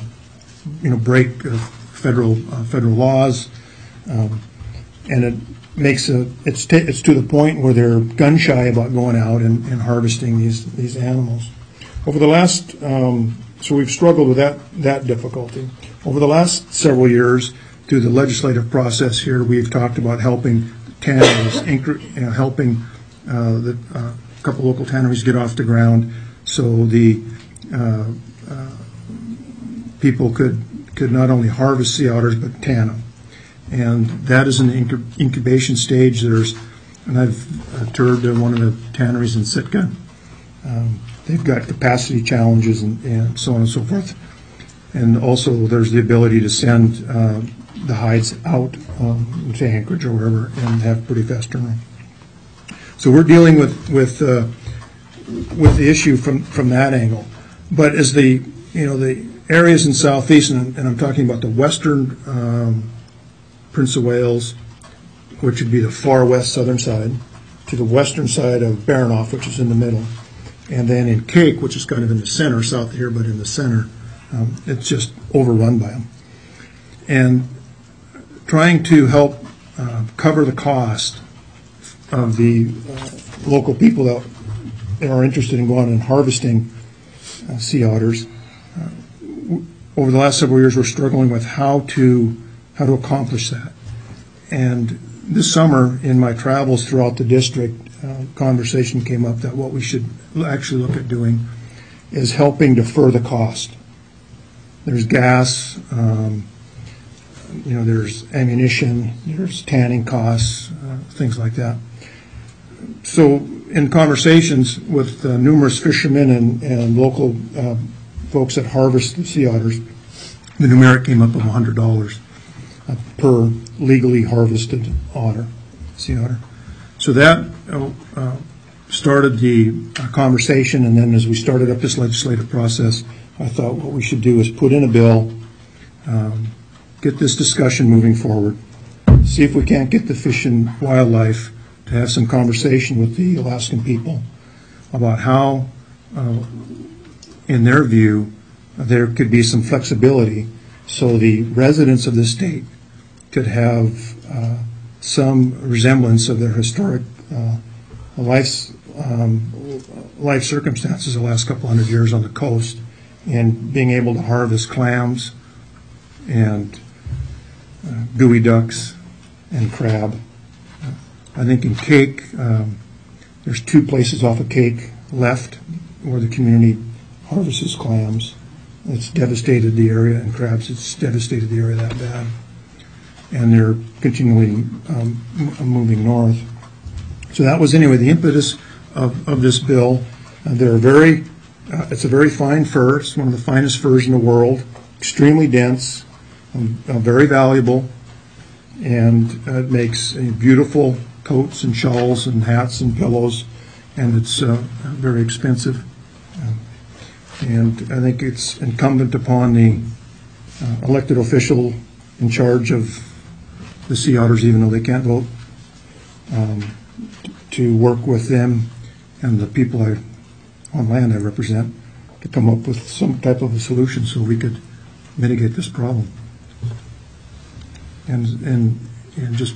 break federal laws, and it makes it's to the point where they're gun shy about going out and harvesting these animals. Over the last, so we've struggled with that difficulty. Over the last several years, through the legislative process here, we've talked about helping Canada's helping that a couple local tanneries get off the ground, so the people could not only harvest sea otters but tan them. And that is in the incubation stage. And I've toured one of the tanneries in Sitka. They've got capacity challenges and so on and so forth. And also there's the ability to send the hides out to Anchorage or wherever and have pretty fast turnaround. So we're dealing with the issue from that angle. But as the areas in Southeast, and I'm talking about the western Prince of Wales, which would be the far west southern side, to the western side of Baranoff, which is in the middle, and then in Cake, which is kind of in the center, south of here, but in the center, it's just overrun by them. And trying to help cover the cost of the local people that are interested in going and harvesting sea otters. Over the last several years, we're struggling with how to accomplish that. And this summer, in my travels throughout the district, conversation came up that what we should actually look at doing is helping defer the cost. There's gas, there's ammunition, there's tanning costs, things like that. So in conversations with numerous fishermen and local folks that harvest the sea otters, the numeric came up of $100 per legally harvested sea otter. So that started the conversation, and then as we started up this legislative process, I thought what we should do is put in a bill, get this discussion moving forward, see if we can't get the Fish and Wildlife to have some conversation with the Alaskan people about how, in their view, there could be some flexibility so the residents of the state could have some resemblance of their historic life circumstances the last couple hundred years on the coast, and being able to harvest clams and gooey ducks and crab. I think in Cake, there's 2 places off of Cake left where the community harvests clams. It's devastated the area, and crabs, it's devastated the area that bad. And they're continually moving north. So that was, anyway, the impetus of this bill. It's a very fine fur. It's one of the finest furs in the world, extremely dense, very valuable, and it makes beautiful coats and shawls and hats and pillows, and it's very expensive. And I think it's incumbent upon the elected official in charge of the sea otters, even though they can't vote, to work with them and the people on land I represent to come up with some type of a solution so we could mitigate this problem. And just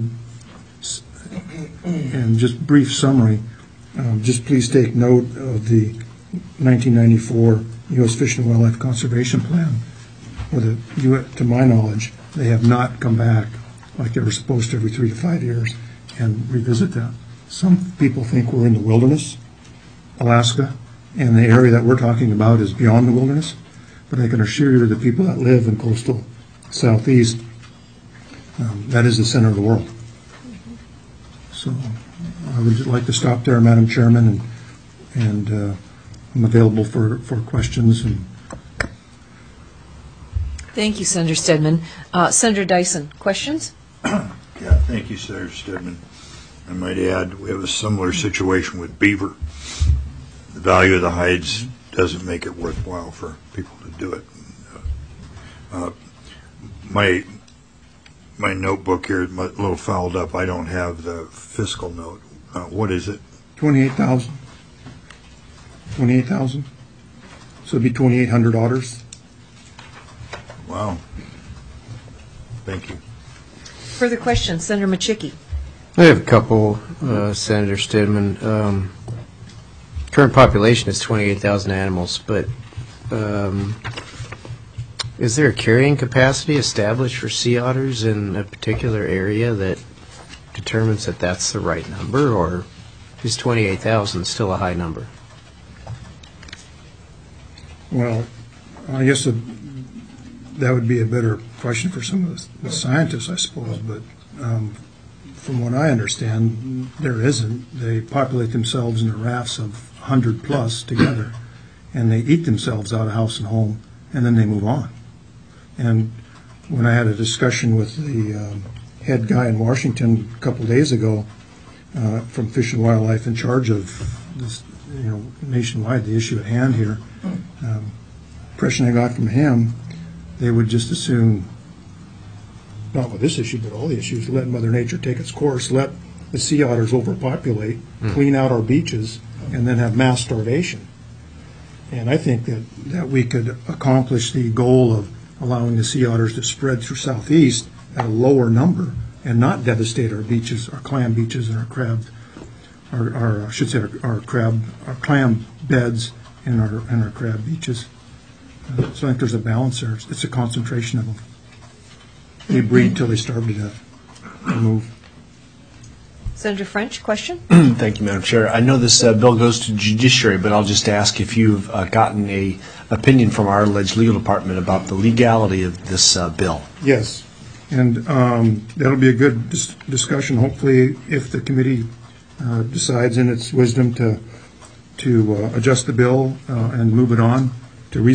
brief summary, just please take note of the 1994 U.S. Fish and Wildlife Conservation Plan, where to my knowledge, they have not come back like they were supposed to every 3 to 5 years and revisit that. Some people think we're in the wilderness, Alaska, and the area that we're talking about is beyond the wilderness, but I can assure you the people that live in coastal Southeast, that is the center of the world. So I would like to stop there, Madam Chairman, and I'm available for questions. Thank you, Senator Stedman. Senator Dyson, questions? Yeah, thank you, Senator Stedman. I might add, we have a similar situation with beaver. The value of the hides doesn't make it worthwhile for people to do it. My notebook here is a little fouled up. I don't have the fiscal note. What is it? 28,000. 28,000. So it'd be 2,800 otters. Wow. Thank you. Further questions, Senator Machicky. I have a couple, Senator Stedman. Current population is 28,000 animals, but is there a carrying capacity established for sea otters in a particular area that determines that that's the right number, or Is 28,000 still a high number? Well, I guess that would be a better question for some of the scientists, I suppose, but from what I understand, there isn't. They populate themselves in the rafts of 100 plus together, and they eat themselves out of house and home, and then they move on. And when I had a discussion with the head guy in Washington a couple days ago from Fish and Wildlife in charge of this, nationwide, the issue at hand here, impression I got from him, they would just assume, not with this issue, but all the issues, let Mother Nature take its course, let the sea otters overpopulate, clean out our beaches, and then have mass starvation. And I think that we could accomplish the goal of allowing the sea otters to spread through Southeast at a lower number and not devastate our beaches, our clam beaches, and our crab, our I should say our clam beds and our crab beaches. So I think there's a balance there. It's a concentration of them. They breed till they starve to death and move. Senator French, question? Thank you, Madam Chair. I know this bill goes to judiciary, but I'll just ask if you've gotten a opinion from our alleged legal department about the legality of this bill. Yes, and that'll be a good discussion. Hopefully, if the committee decides in its wisdom to adjust the bill and move it on to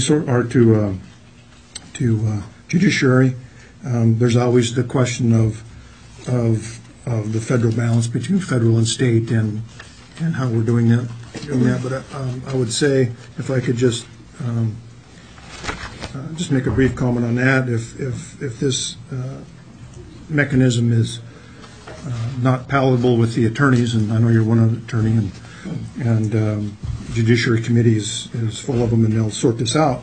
judiciary, there's always the question of the federal balance between federal and state and how we're doing that. But I would say, if I could just make a brief comment on that, if this mechanism is not palatable with the attorneys, and I know you're one attorney, and Judiciary Committee is full of them, and they'll sort this out.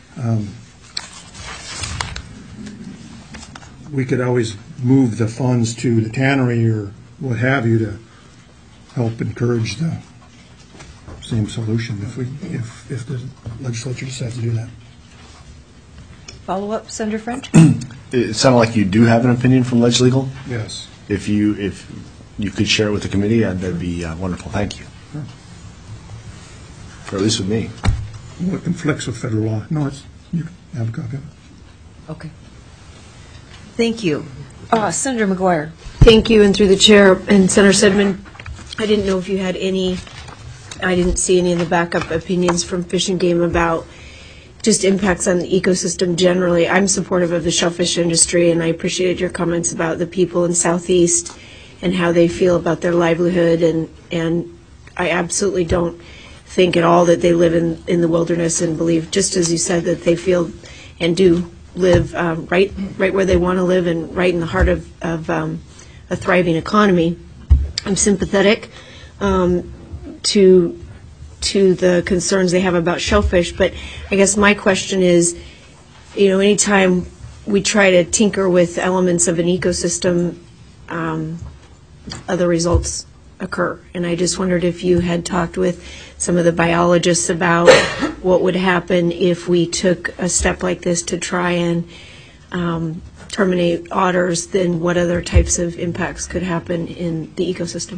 We could always move the funds to the tannery or what have you to help encourage the same solution if the legislature decides to do that. Follow up, Senator French? It sounded like you do have an opinion from Ledge Legal. Yes. If you could share it with the committee, that'd be wonderful. Thank you. Sure. Or at least with me. Well, it conflicts with federal law. No, you can have a copy of it. Okay. Thank you. Senator McGuire. Thank you, and through the chair, and Senator Sedman, I didn't know if you had any, I didn't see any in the backup opinions from Fish and Game about just impacts on the ecosystem generally. I'm supportive of the shellfish industry, and I appreciated your comments about the people in Southeast and how they feel about their livelihood, and I absolutely don't think at all that they live in the wilderness and believe, just as you said, that they feel and do live right where they want to live and right in the heart of a thriving economy. I'm sympathetic to the concerns they have about shellfish, but I guess my question is, anytime we try to tinker with elements of an ecosystem, other results occur. And I just wondered if you had talked with some of the biologists about what would happen if we took a step like this to try and terminate otters, then what other types of impacts could happen in the ecosystem?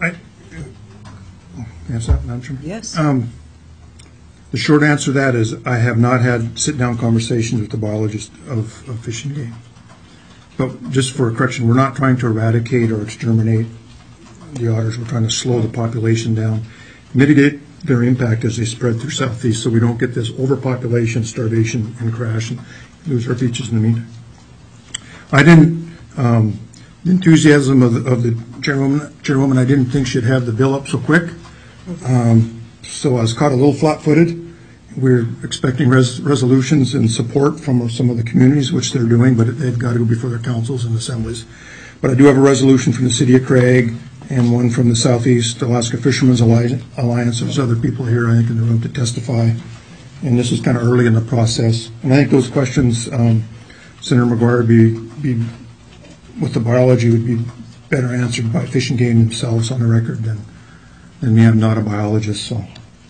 Answer that, Madam Chairman? Yes. The short answer to that is I have not had sit-down conversations with the biologist of Fish and Game. But just for a correction, we're not trying to eradicate or exterminate the otters. We're trying to slow the population down, mitigate their impact as they spread through Southeast so we don't get this overpopulation, starvation, and crash and lose our beaches in the meantime. I didn't, the enthusiasm of the chairwoman, I didn't think she'd have the bill up so quick. So I was caught a little flat-footed. We're expecting resolutions and support from some of the communities, which they're doing, but they've got to go before their councils and assemblies. But I do have a resolution from the City of Craig and one from the Southeast Alaska Fishermen's Alliance. There's other people here, I think, in the room to testify. And this is kind of early in the process. And I think those questions, Senator McGuire, be with the biology would be better answered by Fish and Game themselves on the record than me. I'm not a biologist, so.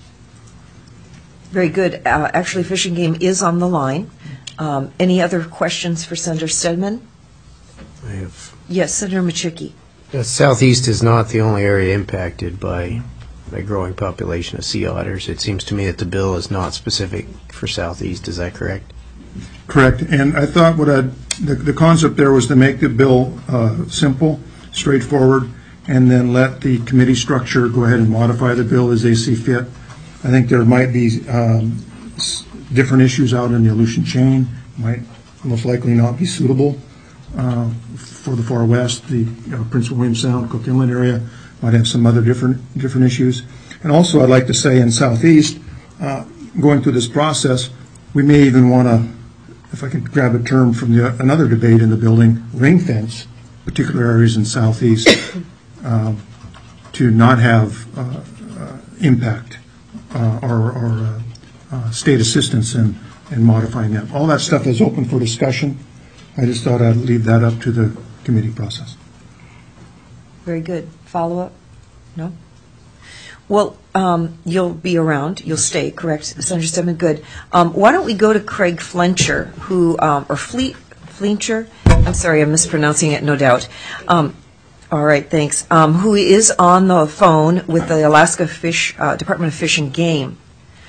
Very good. Actually, Fish and Game is on the line. Any other questions for Senator Stedman? I have. Yes, Senator Machuki. Southeast is not the only area impacted by a growing population of sea otters. It seems to me that the bill is not specific for Southeast. Is that correct? Correct. And I thought the concept there was to make the bill simple, straightforward, and then let the committee structure go ahead and modify the bill as they see fit. I think there might be different issues out in the Aleutian chain, might most likely not be suitable for the far west. The Prince William Sound, Cook Inlet area might have some other different issues. And also I'd like to say in Southeast, going through this process, we may even want to, if I could grab a term from another debate in the building, ring fence particular areas in Southeast to not have impact or state assistance in modifying that. All that stuff is open for discussion. I just thought I'd leave that up to the committee process. Very good. Follow-up? No? Well, you'll be around. You'll stay, correct, Senator Stedman? Good. Why don't we go to Craig Flencher, Flencher? I'm sorry, I'm mispronouncing it, no doubt. All right, thanks. Who is on the phone with the Alaska Department of Fish and Game.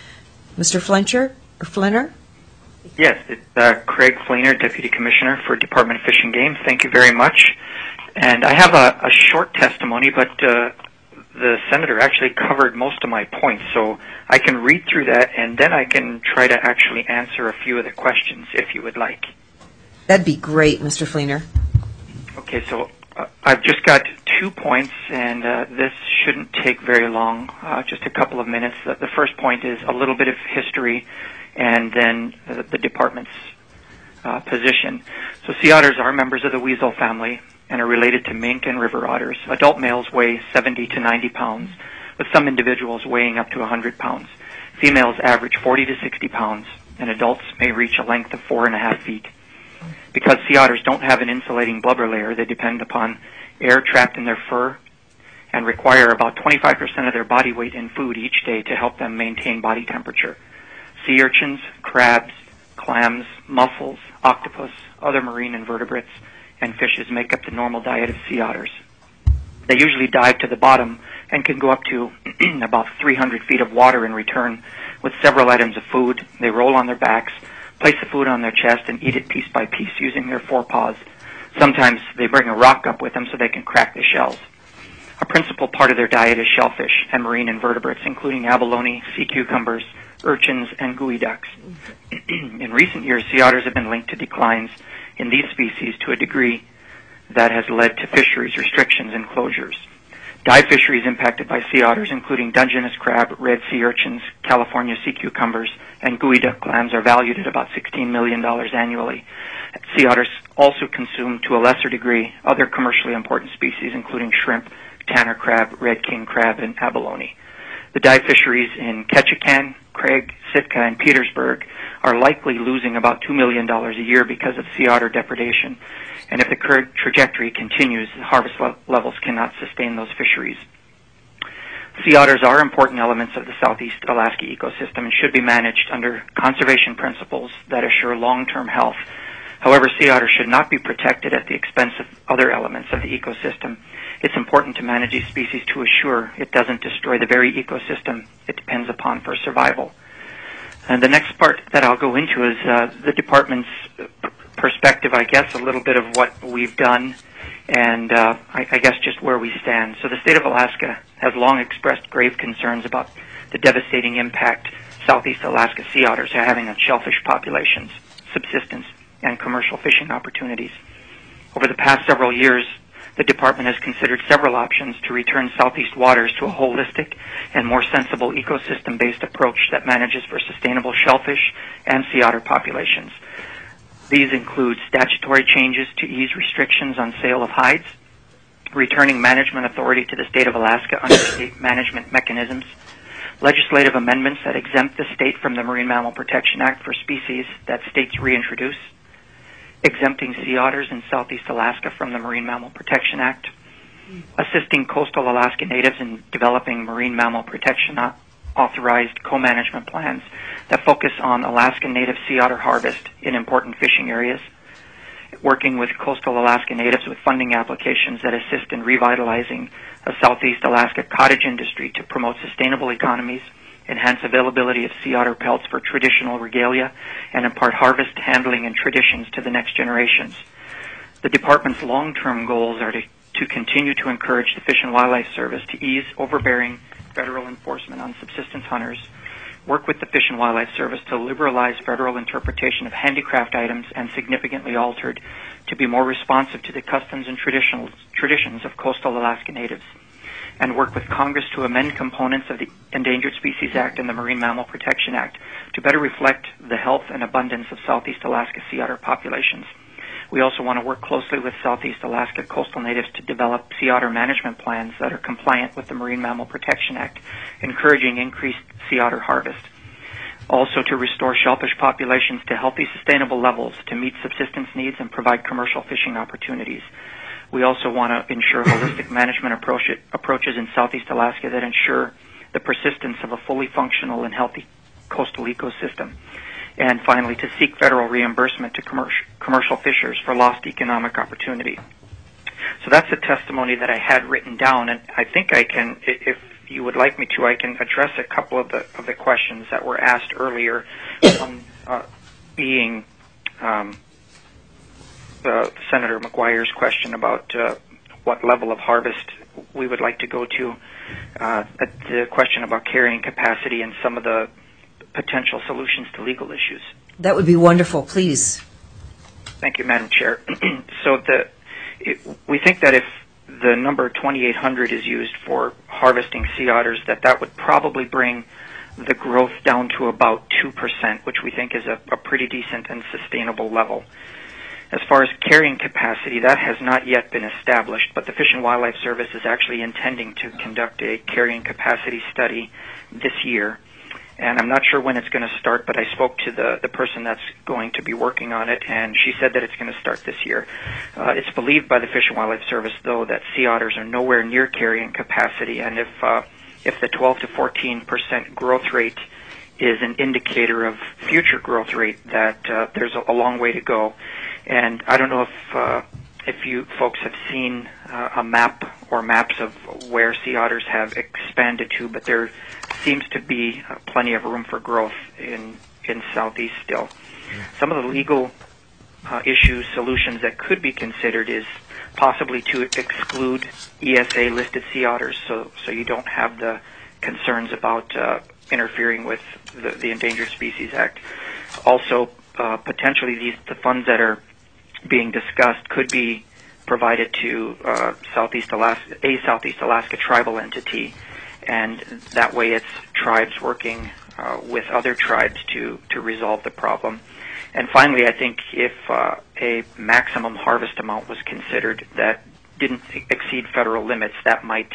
Mr. Flencher, or Flenner? Yes, it's Craig Fleener, Deputy Commissioner for Department of Fish and Game. Thank you very much. And I have a short testimony, but the Senator actually covered most of my points, so I can read through that, and then I can try to actually answer a few of the questions, if you would like. That'd be great, Mr. Fleener. Okay, so I've just got 2 points, and this shouldn't take very long, just a couple of minutes. The first point is a little bit of history, and then the department's position. So sea otters are members of the weasel family and are related to mink and river otters. Adult males weigh 70 to 90 pounds, with some individuals weighing up to 100 pounds. Females average 40 to 60 pounds, and adults may reach a length of 4.5 feet. Because sea otters don't have an insulating blubber layer, they depend upon air trapped in their fur and require about 25% of their body weight in food each day to help them maintain body temperature. Sea urchins, crabs, clams, mussels, octopus, other marine invertebrates, and fishes make up the normal diet of sea otters. They usually dive to the bottom and can go up to about 300 feet of water in return with several items of food. They roll on their backs, place the food on their chest, and eat it piece by piece using their forepaws. Sometimes they bring a rock up with them so they can crack the shells. A principal part of their diet is shellfish and marine invertebrates, including abalone, sea cucumbers, urchins, and gooey ducks. In recent years, sea otters have been linked to declines in these species to a degree that has led to fisheries restrictions and closures. Dive fisheries impacted by sea otters, including Dungeness crab, red sea urchins, California sea cucumbers, and gooey duck clams, are valued at about $16 million annually. Sea otters also consume, to a lesser degree, other commercially important species, including shrimp, tanner crab, red king crab, and abalone. The dive fisheries in Ketchikan, Craig, Sitka, and Petersburg are likely losing about $2 million a year because of sea otter depredation. And if the current trajectory continues, the harvest levels cannot sustain those fisheries. Sea otters are important elements of the Southeast Alaska ecosystem and should be managed under conservation principles that assure long-term health. However, sea otters should not be protected at the expense of other elements of the ecosystem. It's important to manage these species to assure it doesn't destroy the very ecosystem it depends upon for survival. And the next part that I'll go into is the department's perspective, I guess, a little bit of what we've done, and I guess just where we stand. So the state of Alaska has long expressed grave concerns about the devastating impact Southeast Alaska sea otters are having on shellfish populations, subsistence, and commercial fishing opportunities. Over the past several years, the department has considered several options to return Southeast waters to a holistic and more sensible ecosystem-based approach that manages for sustainable shellfish and sea otter populations. These include statutory changes to ease restrictions on sale of hides, returning management authority to the state of Alaska under state management mechanisms, legislative amendments that exempt the state from the Marine Mammal Protection Act for species that states reintroduce, exempting sea otters in Southeast Alaska from the Marine Mammal Protection Act, assisting coastal Alaska natives in developing marine mammal protection authorized co-management plans that focus on Alaska native sea otter harvest in important fishing areas. working with coastal Alaska Natives with funding applications that assist in revitalizing a Southeast Alaska cottage industry to promote sustainable economies, enhance availability of sea otter pelts for traditional regalia, and impart harvest, handling, and traditions to the next generations. The department's long-term goals are to continue to encourage the Fish and Wildlife Service to ease overbearing federal enforcement on subsistence hunters, work with the Fish and Wildlife Service to liberalize federal interpretation of handicraft items and significantly altered to be more responsive to the customs and traditions of coastal Alaska Natives, and work with Congress to amend components of the Endangered Species Act and the Marine Mammal Protection Act to better reflect the health and abundance of Southeast Alaska sea otter populations. We also want to work closely with Southeast Alaska coastal natives to develop sea otter management plans that are compliant with the Marine Mammal Protection Act, encouraging increased sea otter harvest. Also to restore shellfish populations to healthy, sustainable levels to meet subsistence needs and provide commercial fishing opportunities. We also want to ensure holistic management approaches in Southeast Alaska that ensure the persistence of a fully functional and healthy coastal ecosystem. And finally, to seek federal reimbursement to commercial fishers for lost economic opportunity. So that's a testimony that I had written down, and I think I can, if you would like me to, I can address a couple of the questions that were asked earlier, one being Senator McGuire's question about what level of harvest we would like to go to, the question about carrying capacity and some of the potential solutions to legal issues. That would be wonderful, please. Thank you, Madam Chair. So we think that if the number 2,800 is used for harvesting sea otters, that would probably bring the growth down to about 2%, which we think is a pretty decent and sustainable level. As far as carrying capacity, that has not yet been established, but the Fish and Wildlife Service is actually intending to conduct a carrying capacity study this year. And I'm not sure when it's going to start, but I spoke to the person that's going to be working on it, and she said that it's going to start this year. It's believed by the Fish and Wildlife Service, though, that sea otters are nowhere near carrying capacity, and if the 12 to 14% growth rate is an indicator of future growth rate, that there's a long way to go. And I don't know if you folks have seen a map or maps of where sea otters have expanded to, but there seems to be plenty of room for growth in Southeast still. Some of the legal issues, solutions that could be considered is possibly to exclude ESA-listed sea otters, so you don't have the concerns about interfering with the Endangered Species Act. Also, potentially the funds that are being discussed could be provided to a Southeast Alaska tribal entity, and that way it's tribes working with other tribes to resolve the problem. And finally, I think if a maximum harvest amount was considered that didn't exceed federal limits, that might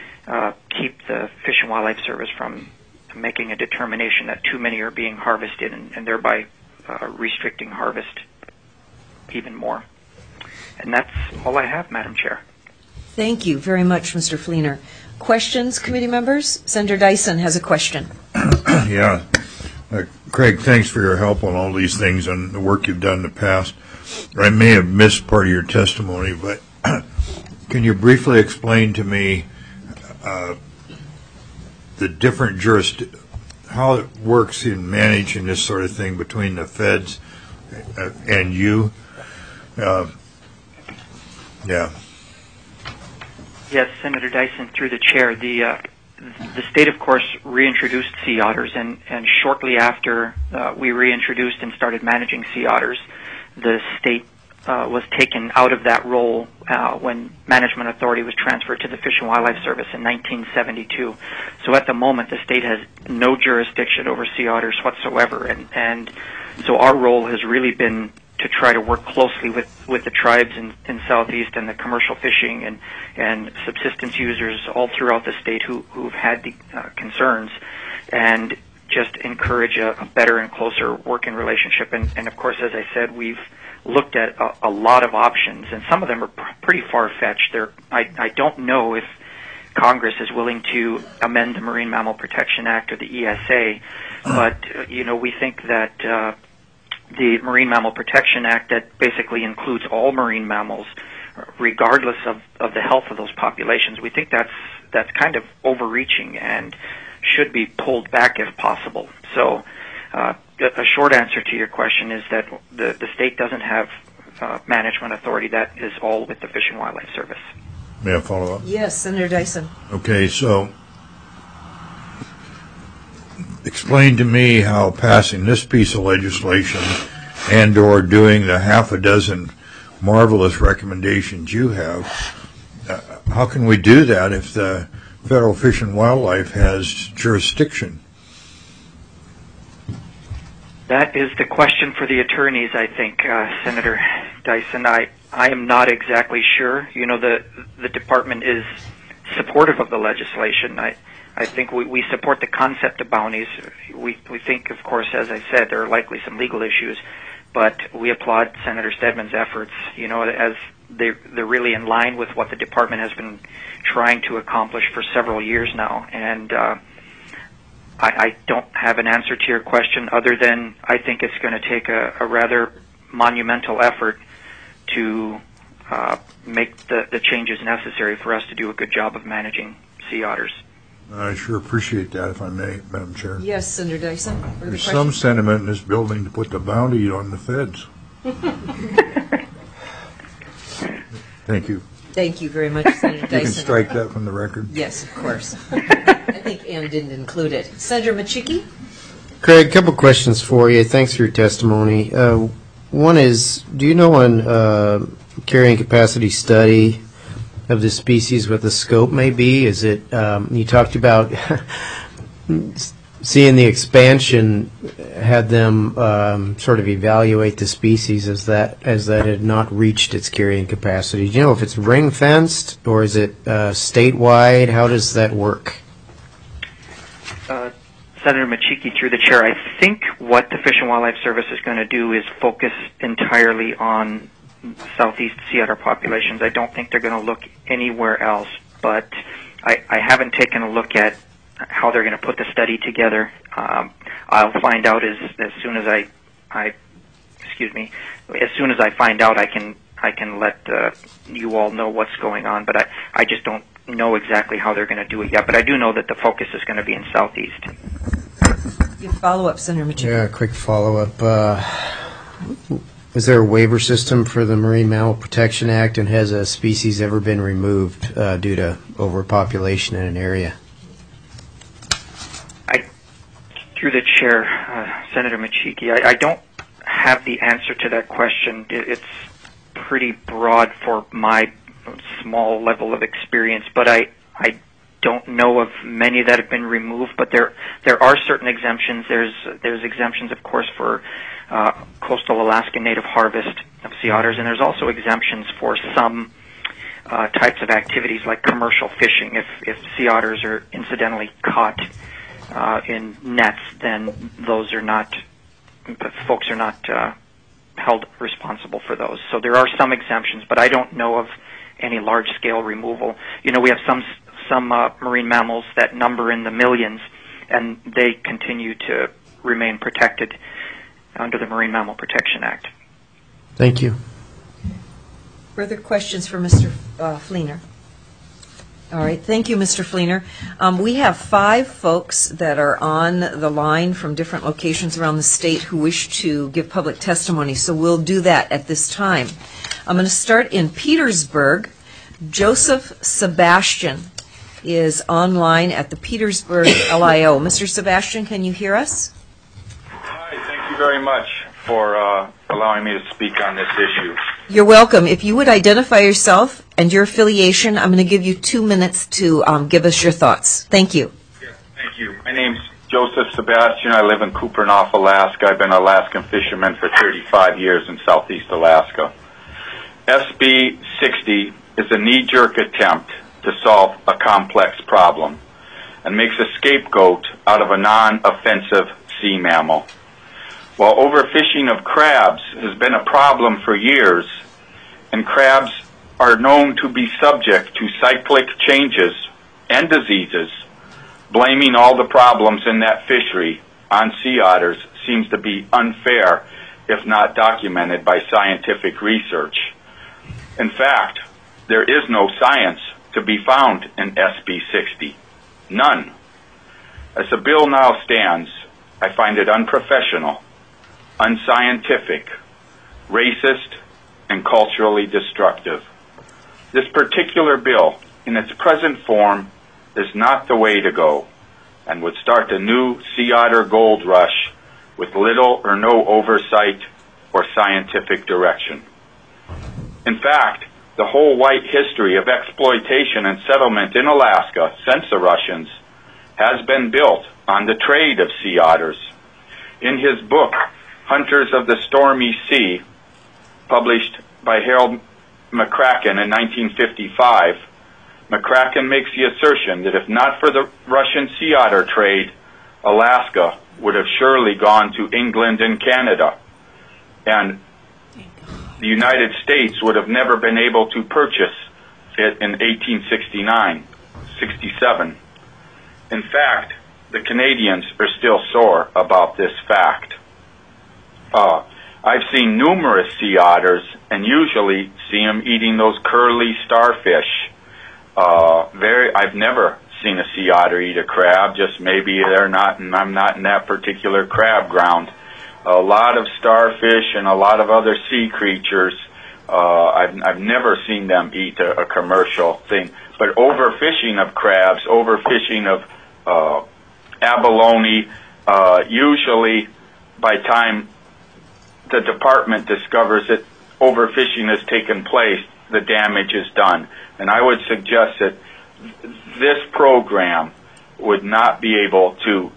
keep the Fish and Wildlife Service from making a determination that too many are being harvested and thereby restricting harvest even more. And that's all I have, Madam Chair. Thank you very much, Mr. Fleener. Questions, committee members? Senator Dyson has a question. Yeah. Craig, thanks for your help on all these things and the work you've done in the past. I may have missed part of your testimony, but can you briefly explain to me the different how it works in managing this sort of thing between the feds and you? Yeah. Yes, Senator Dyson, through the chair, the state, of course, reintroduced sea otters, and shortly after we reintroduced and started managing sea otters, the state was taken out of that role when management authority was transferred to the Fish and Wildlife Service in 1972. So at the moment, the state has no jurisdiction over sea otters whatsoever, and so our role has really been to try to work closely with the tribes in Southeast and the commercial fishing and subsistence users all throughout the state who've had the concerns, and just encourage a better and closer working relationship. And of course, as I said, we've looked at a lot of options, and some of them are pretty far-fetched. I don't know if Congress is willing to amend the Marine Mammal Protection Act or the ESA, but we think that the Marine Mammal Protection Act that basically includes all marine mammals, regardless of the health of those populations. We think that's kind of overreaching and should be pulled back if possible. So a short answer to your question is that the state doesn't have management authority. That is all with the Fish and Wildlife Service. May I follow up? Yes, Senator Dyson. Okay, so explain to me how passing this piece of legislation and or doing the half a dozen marvelous recommendations you have, how can we do that if the Federal Fish and Wildlife has jurisdiction? That is the question for the attorneys, I think, Senator Dyson. I am not exactly sure. You know, the department is supportive of the legislation. I think we support the concept of bounties. We think, of course, as I said, there are likely some legal issues, but we applaud Senator Stedman's efforts, you know, as they're really in line with what the department has been trying to accomplish for several years now. And I don't have an answer to your question other than I think it's going to take a rather monumental effort to make the changes necessary for us to do a good job of managing sea otters. I sure appreciate that, if I may, Madam Chair. Yes, Senator Dyson. There's some sentiment in this building to put the bounty on the feds. Thank you. Thank you very much, Senator Dyson. You can strike that from the record. Yes, of course. I think Ann didn't include it. Senator Machiki? Craig, a couple questions for you. Thanks for your testimony. One is, do you know on carrying capacity study of the species what the scope may be? Is it, you talked about seeing the expansion had them sort of evaluate the species as that had not reached its carrying capacity. Do you know if it's ring fenced or is it statewide? How does that work? Senator Machiki, through the chair, I think what the Fish and Wildlife Service is going to do is focus entirely on southeast sea otter populations. I don't think they're going to look anywhere else, but I haven't taken a look at how they're going to put the study together. I'll find out as soon as I find out, I can let you all know what's going on. But I just don't know exactly how they're going to do it yet. But I do know that the focus is going to be in southeast. Your follow-up, Senator Machiko. Yeah, quick follow-up. Is there a waiver system for the Marine Mammal Protection Act, and has a species ever been removed due to overpopulation in an area? Through the chair, Senator Machiki, I don't have the answer to that question. It's pretty broad for my small level of experience, but I don't know of many that have been removed, but there are certain exemptions. There's exemptions, of course, for coastal Alaska native harvest of sea otters, and there's also exemptions for some types of activities like commercial fishing. If sea otters are incidentally caught in nets, then those are not, folks are not held responsible for those. So there are some exemptions, but I don't know of any large-scale removal. You know, we have some marine mammals that number in the millions, and they continue to remain protected under the Marine Mammal Protection Act. Thank you. Further questions for Mr. Fleener? All right, thank you, Mr. Fleener. We have 5 folks that are on the line from different locations around the state who wish to give public testimony, so we'll do that at this time. I'm going to start in Petersburg. Joseph Sebastian is online at the Petersburg LIO. Mr. Sebastian, can you hear us? Hi, thank you very much for allowing me to speak on this issue. You're welcome. If you would identify yourself and your affiliation, I'm going to give you 2 minutes to give us your thoughts. Thank you. Yes, thank you. My name's Joseph Sebastian. I live in Kupreanof, Alaska. I've been an Alaskan fisherman for 35 years in southeast Alaska. SB 60 is a knee-jerk attempt to solve a complex problem and makes a scapegoat out of a non-offensive sea mammal. While overfishing of crabs has been a problem for years, and crabs are known to be subject to cyclic changes and diseases, blaming all the problems in that fishery on sea otters seems to be unfair if not documented by scientific research. In fact, there is no science to be found in SB 60. None. As the bill now stands, I find it unprofessional, unscientific, racist, and culturally destructive. This particular bill, in its present form, is not the way to go and would start a new sea otter gold rush with little or no oversight or scientific direction. In fact, the whole white history of exploitation and settlement in Alaska since the Russians has been built on the trade of sea otters. In his book, Hunters of the Stormy Sea, published by Harold McCracken in 1955, McCracken makes the assertion that if not for the Russian sea otter trade, Alaska would have surely gone to England and Canada, and the United States would have never been able to purchase it in 1869, 67. In fact, the Canadians are still sore about this fact. I've seen numerous sea otters and usually see them eating those curly starfish. I've never seen a sea otter eat a crab, just maybe they're not, and I'm not in that particular crab ground. A lot of starfish and a lot of other sea creatures, I've never seen them eat a commercial thing. But overfishing of crabs, overfishing of abalone, usually by time the department discovers that overfishing has taken place, the damage is done. And I would suggest that this program would not be able to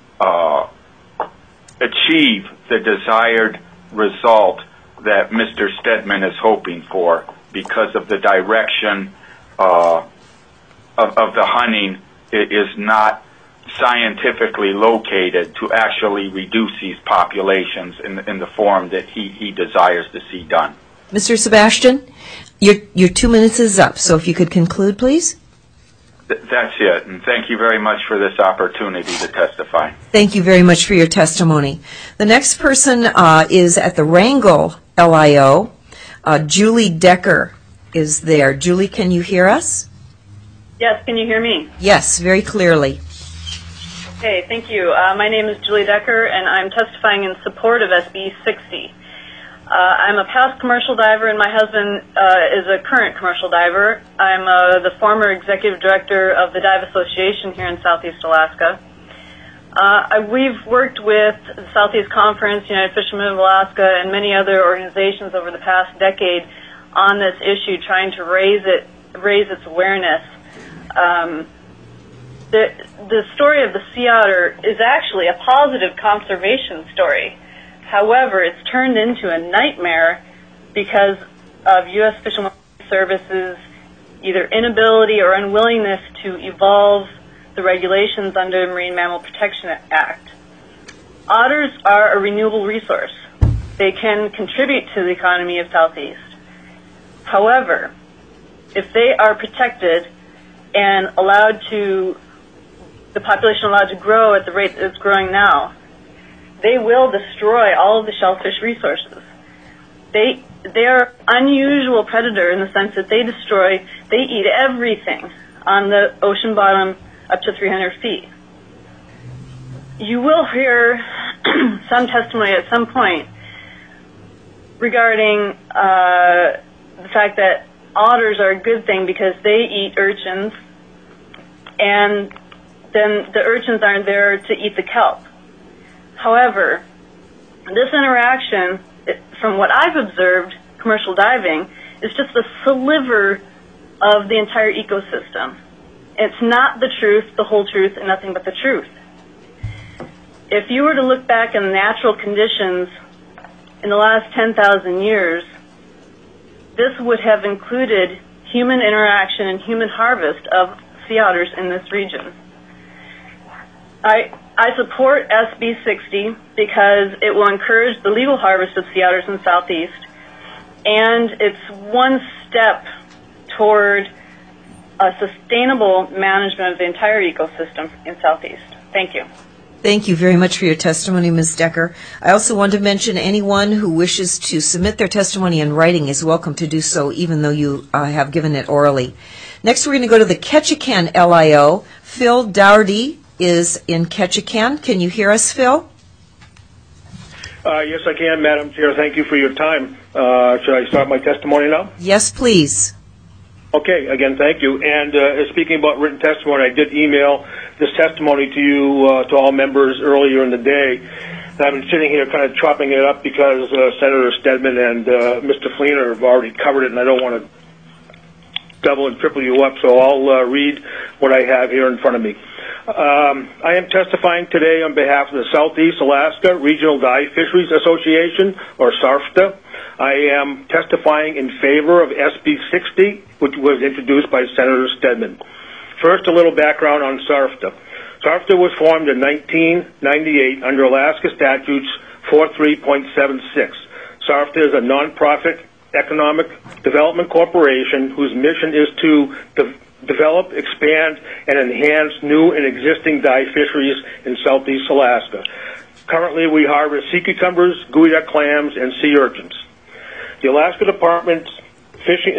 achieve the desired result that Mr. Stedman is hoping for because of the direction of the hunting. It is not scientifically located to actually reduce these populations in the form that he desires to see done. Mr. Sebastian, your 2 minutes is up, so if you could conclude, please. That's it, and thank you very much for this opportunity to testify. Thank you very much for your testimony. The next person is at the Wrangell LIO. Julie Decker is there. Julie, can you hear us? Yes, can you hear me? Yes, very clearly. Okay, thank you. My name is Julie Decker, and I'm testifying in support of SB 60. I'm a past commercial diver, and my husband is a current commercial diver. I'm the former executive director of the Dive Association here in Southeast Alaska. We've worked with the Southeast Conference, United Fishermen of Alaska, and many other organizations over the past decade on this issue, trying to raise its awareness. The story of the sea otter is actually a positive conservation story. However, it's turned into a nightmare because of U.S. Fish and Wildlife Service's either inability or unwillingness to evolve the regulations under the Marine Mammal Protection Act. Otters are a renewable resource. They can contribute to the economy of Southeast. However, if they are protected and the population allowed to grow at the rate that it's growing now, they will destroy all of the shellfish resources. They are unusual predator in the sense that they eat everything on the ocean bottom up to 300 feet. You will hear some testimony at some point regarding the fact that otters are a good thing because they eat urchins, and then the urchins aren't there to eat the kelp. However, this interaction, from what I've observed, commercial diving, is just a sliver of the entire ecosystem. It's not the truth, the whole truth, and nothing but the truth. If you were to look back in natural conditions in the last 10,000 years, this would have included human interaction and human harvest of sea otters in this region. I support SB 60 because it will encourage the legal harvest of sea otters in the Southeast, and it's one step toward a sustainable management of the entire ecosystem in Southeast. Thank you. Thank you very much for your testimony, Ms. Decker. I also want to mention anyone who wishes to submit their testimony in writing is welcome to do so, even though you have given it orally. Next, we're going to go to the Ketchikan LIO. Phil Dougherty is in Ketchikan. Can you hear us, Phil? Yes, I can, Madam Chair. Thank you for your time. Should I start my testimony now? Yes, please. Okay, again, thank you. And speaking about written testimony, I did email this testimony to you, to all members earlier in the day. And I've been sitting here kind of chopping it up because Senator Stedman and Mr. Fleener have already covered it, and I don't want to double and triple you up, so I'll read what I have here in front of me. I am testifying today on behalf of the Southeast Alaska Regional Dive Fisheries Association, or SARFTA. I am testifying in favor of SB 60, which was introduced by Senator Stedman. First, a little background on SARFTA. SARFTA was formed in 1998 under Alaska Statutes 43.76. SARFTA is a nonprofit economic development corporation whose mission is to develop, expand, and enhance new and existing dive fisheries in Southeast Alaska. Currently, we harvest sea cucumbers, geoduck clams, and sea urchins. The Alaska Department of Fish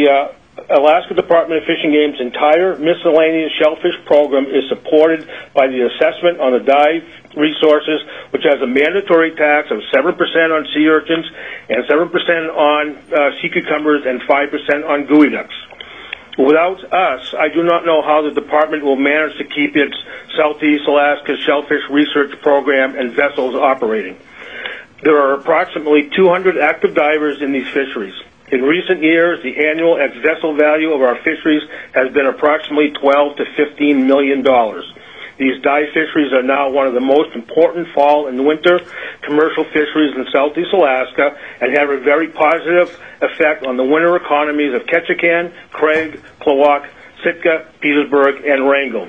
and Game's entire miscellaneous shellfish program is supported by the assessment on the dive resources, which has a mandatory tax of 7% on sea urchins and 7% on sea cucumbers and 5% on geoducks. Without us, I do not know how the department will manage to keep its Southeast Alaska shellfish research program and vessels operating. There are approximately 200 active divers in these fisheries. In recent years, the annual ex-vessel value of our fisheries has been approximately $12 to $15 million. These dive fisheries are now one of the most important fall and winter commercial fisheries in Southeast Alaska and have a very positive effect on the winter economies of Ketchikan, Craig, Klawock, Sitka, Petersburg, and Wrangell.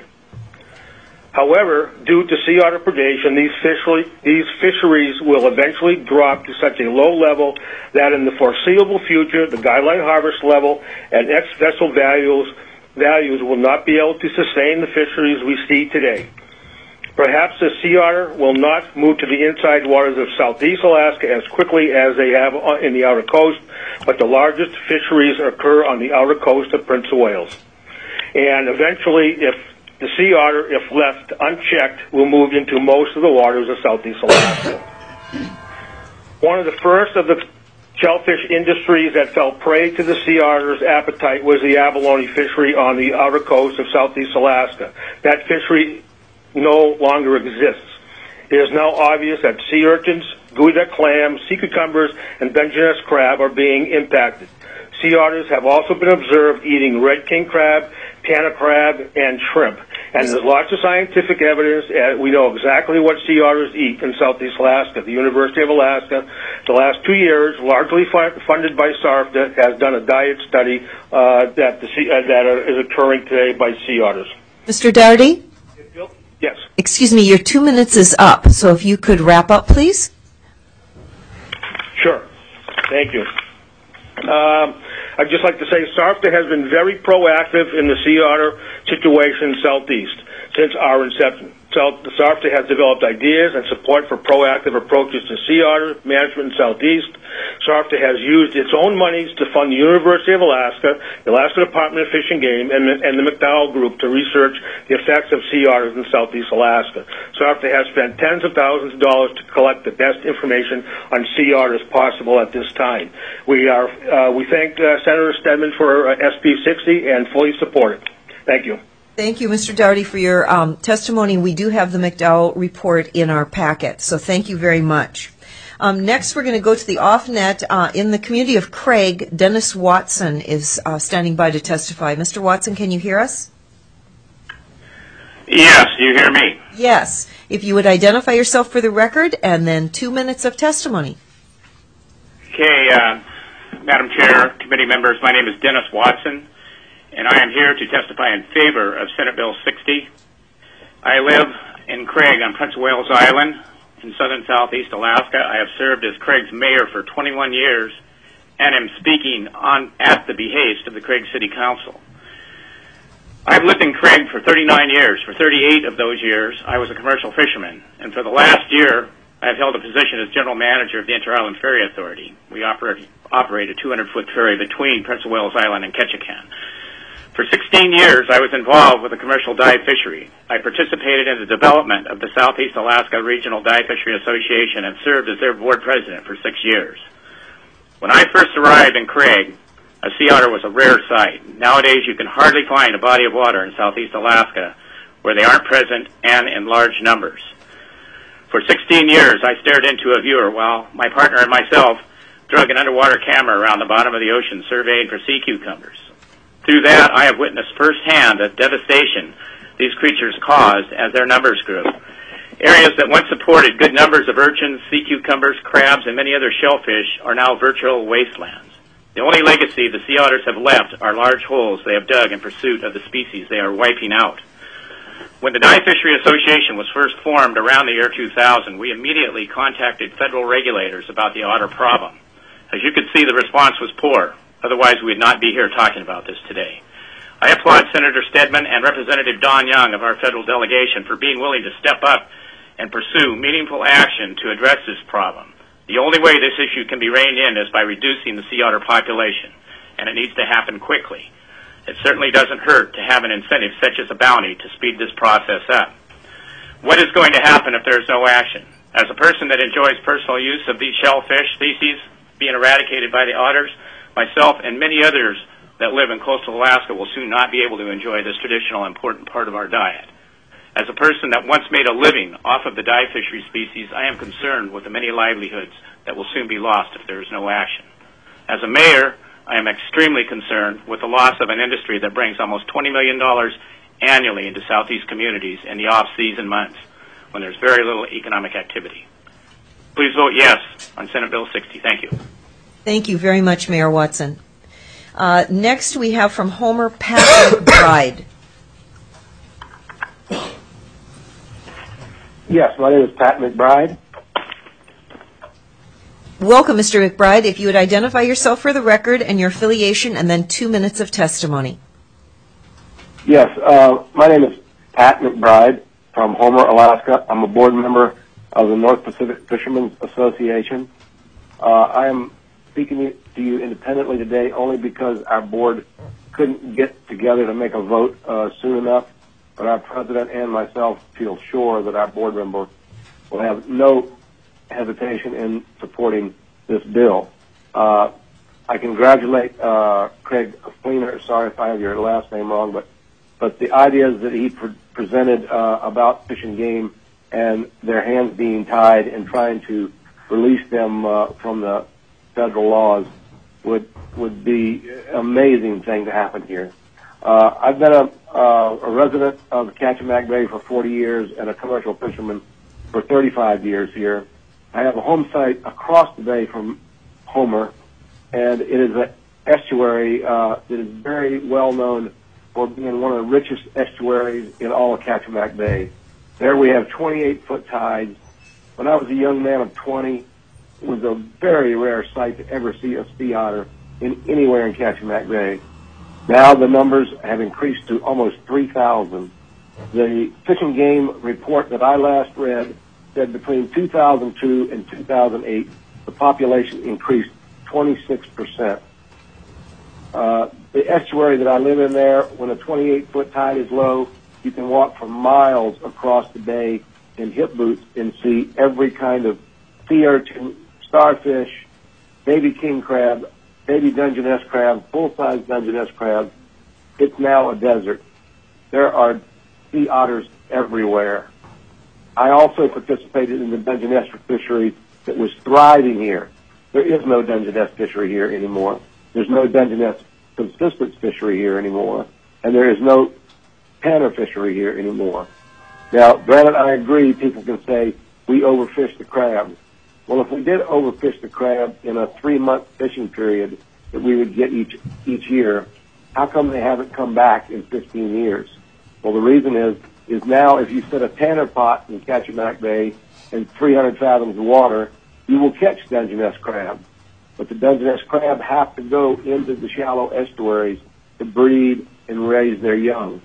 However, due to sea otter predation, these fisheries will eventually drop to such a low level that in the foreseeable future, the guideline harvest level and ex-vessel values will not be able to sustain the fisheries we see today. Perhaps the sea otter will not move to the inside waters of Southeast Alaska as quickly as they have in the outer coast, but the largest fisheries occur on the outer coast of Prince of Wales. And eventually, if the sea otter, if left unchecked, will move into most of the waters of Southeast Alaska. One of the first of the shellfish industries that fell prey to the sea otter's appetite was the abalone fishery on the outer coast of Southeast Alaska. That fishery no longer exists. It is now obvious that sea urchins, geoduck clams, sea cucumbers, and Dungeness crab are being impacted. Sea otters have also been observed eating red king crab, tana crab, and shrimp. And there's lots of scientific evidence. We know exactly what sea otters eat in Southeast Alaska. The University of Alaska, the last 2 years, largely funded by SARFTA, has done a diet study that is occurring today by sea otters. Mr. Dougherty? Yes. Excuse me, your 2 minutes is up, so if you could wrap up, please. Sure. Thank you. I'd just like to say SARFTA has been very proactive in the sea otter situation Southeast since our inception. The SARFTA has developed ideas and support for proactive approaches to sea otter management in Southeast. SARFTA has used its own monies to fund the University of Alaska, the Alaska Department of Fish and Game, and the McDowell Group to research the effects of sea otters in Southeast Alaska. SARFTA has spent tens of thousands of dollars to collect the best information on sea otters possible at this time. We thank Senator Stedman for SB 60 and fully support it. Thank you. Thank you, Mr. Dougherty, for your testimony. We do have the McDowell report in our packet, so thank you very much. Next, we're going to go to the off-net. In the community of Craig, Dennis Watson is standing by to testify. Mr. Watson, can you hear us? Yes, you hear me? Yes. If you would identify yourself for the record, and then 2 minutes of testimony. Okay, Madam Chair, committee members, my name is Dennis Watson, and I am here to testify in favor of Senate Bill 60. I live in Craig on Prince of Wales Island in southern Southeast Alaska. I have served as Craig's mayor for 21 years and am speaking at the behest of the Craig City Council. I've lived in Craig for 39 years. For 38 of those years, I was a commercial fisherman. And for the last year, I have held a position as general manager of the Inter-Island Ferry Authority. We operate a 200-foot ferry between Prince of Wales Island and Ketchikan. For 16 years, I was involved with the commercial dive fishery. I participated in the development of the Southeast Alaska Regional Dive Fishery Association and served as their board president for 6 years. When I first arrived in Craig, a sea otter was a rare sight. Nowadays, you can hardly find a body of water in Southeast Alaska where they aren't present and in large numbers. For 16 years, I stared into a viewer while my partner and myself drug an underwater camera around the bottom of the ocean surveying for sea cucumbers. Through that, I have witnessed firsthand the devastation these creatures caused as their numbers grew. Areas that once supported good numbers of urchins, sea cucumbers, crabs, and many other shellfish are now virtual wastelands. The only legacy the sea otters have left are large holes they have dug in pursuit of the species they are wiping out. When the Dive Fishery Association was first formed around the year 2000, we immediately contacted federal regulators about the otter problem. As you could see, the response was poor. Otherwise, we would not be here talking about this today. I applaud Senator Stedman and Representative Don Young of our federal delegation for being willing to step up and pursue meaningful action to address this problem. The only way this issue can be reined in is by reducing the sea otter population, and it needs to happen quickly. It certainly doesn't hurt to have an incentive such as a bounty to speed this process up. What is going to happen if there is no action? As a person that enjoys personal use of these shellfish species being eradicated by the otters, myself and many others that live in coastal Alaska will soon not be able to enjoy this traditional important part of our diet. As a person that once made a living off of the dive fishery species, I am concerned with the many livelihoods that will soon be lost if there is no action. As a mayor, I am extremely concerned with the loss of an industry that brings almost $20 million annually into Southeast communities in the off-season months when there's very little economic activity. Please vote yes on Senate Bill 60. Thank you. Thank you very much, Mayor Watson. Next, we have from Homer, Pat McBride. Yes, my name is Pat McBride. Welcome, Mr. McBride. If you would identify yourself for the record and your affiliation, and then 2 minutes of testimony. Yes, my name is Pat McBride from Homer, Alaska. I'm a board member of the North Pacific Fishermen's Association. I am speaking to you independently today only because our board couldn't get together to make a vote soon enough, but our president and myself feel sure that our board member will have no hesitation in supporting this bill. I congratulate Craig Fleener, sorry if I have your last name wrong, but the ideas that he presented about Fish and Game and their hands being tied and trying to release them from the federal laws would be an amazing thing to happen here. I've been a resident of Kachemak Bay for 40 years and a commercial fisherman for 35 years here. I have a home site across the bay from Homer, and it is an estuary that is very well known for being one of the richest estuaries in all of Kachemak Bay. There we have 28-foot tides. When I was a young man of 20, it was a very rare sight to ever see a sea otter anywhere in Kachemak Bay. Now the numbers have increased to almost 3,000. The Fish and Game report that I last read said between 2002 and 2008, the population increased 26%. The estuary that I live in there, when a 28-foot tide is low, you can walk for miles across the bay in hip boots and see every kind of sea urchin, starfish, baby king crab, baby Dungeness crab, full-size Dungeness crab. It's now a desert. There are sea otters everywhere. I also participated in the Dungeness fishery that was thriving here. There is no Dungeness fishery here anymore. There's no Dungeness subsistence fishery here anymore. And there is no tanner fishery here anymore. Now, granted, I agree people can say we overfish the crabs. Well, if we did overfish the crab in a 3-month fishing period that we would get each year, how come they haven't come back in 15 years? Well, the reason is now if you set a tanner pot in Kachemak Bay in 300 fathoms of water, you will catch Dungeness crab. But the Dungeness crab have to go into the shallow estuaries to breed and raise their young.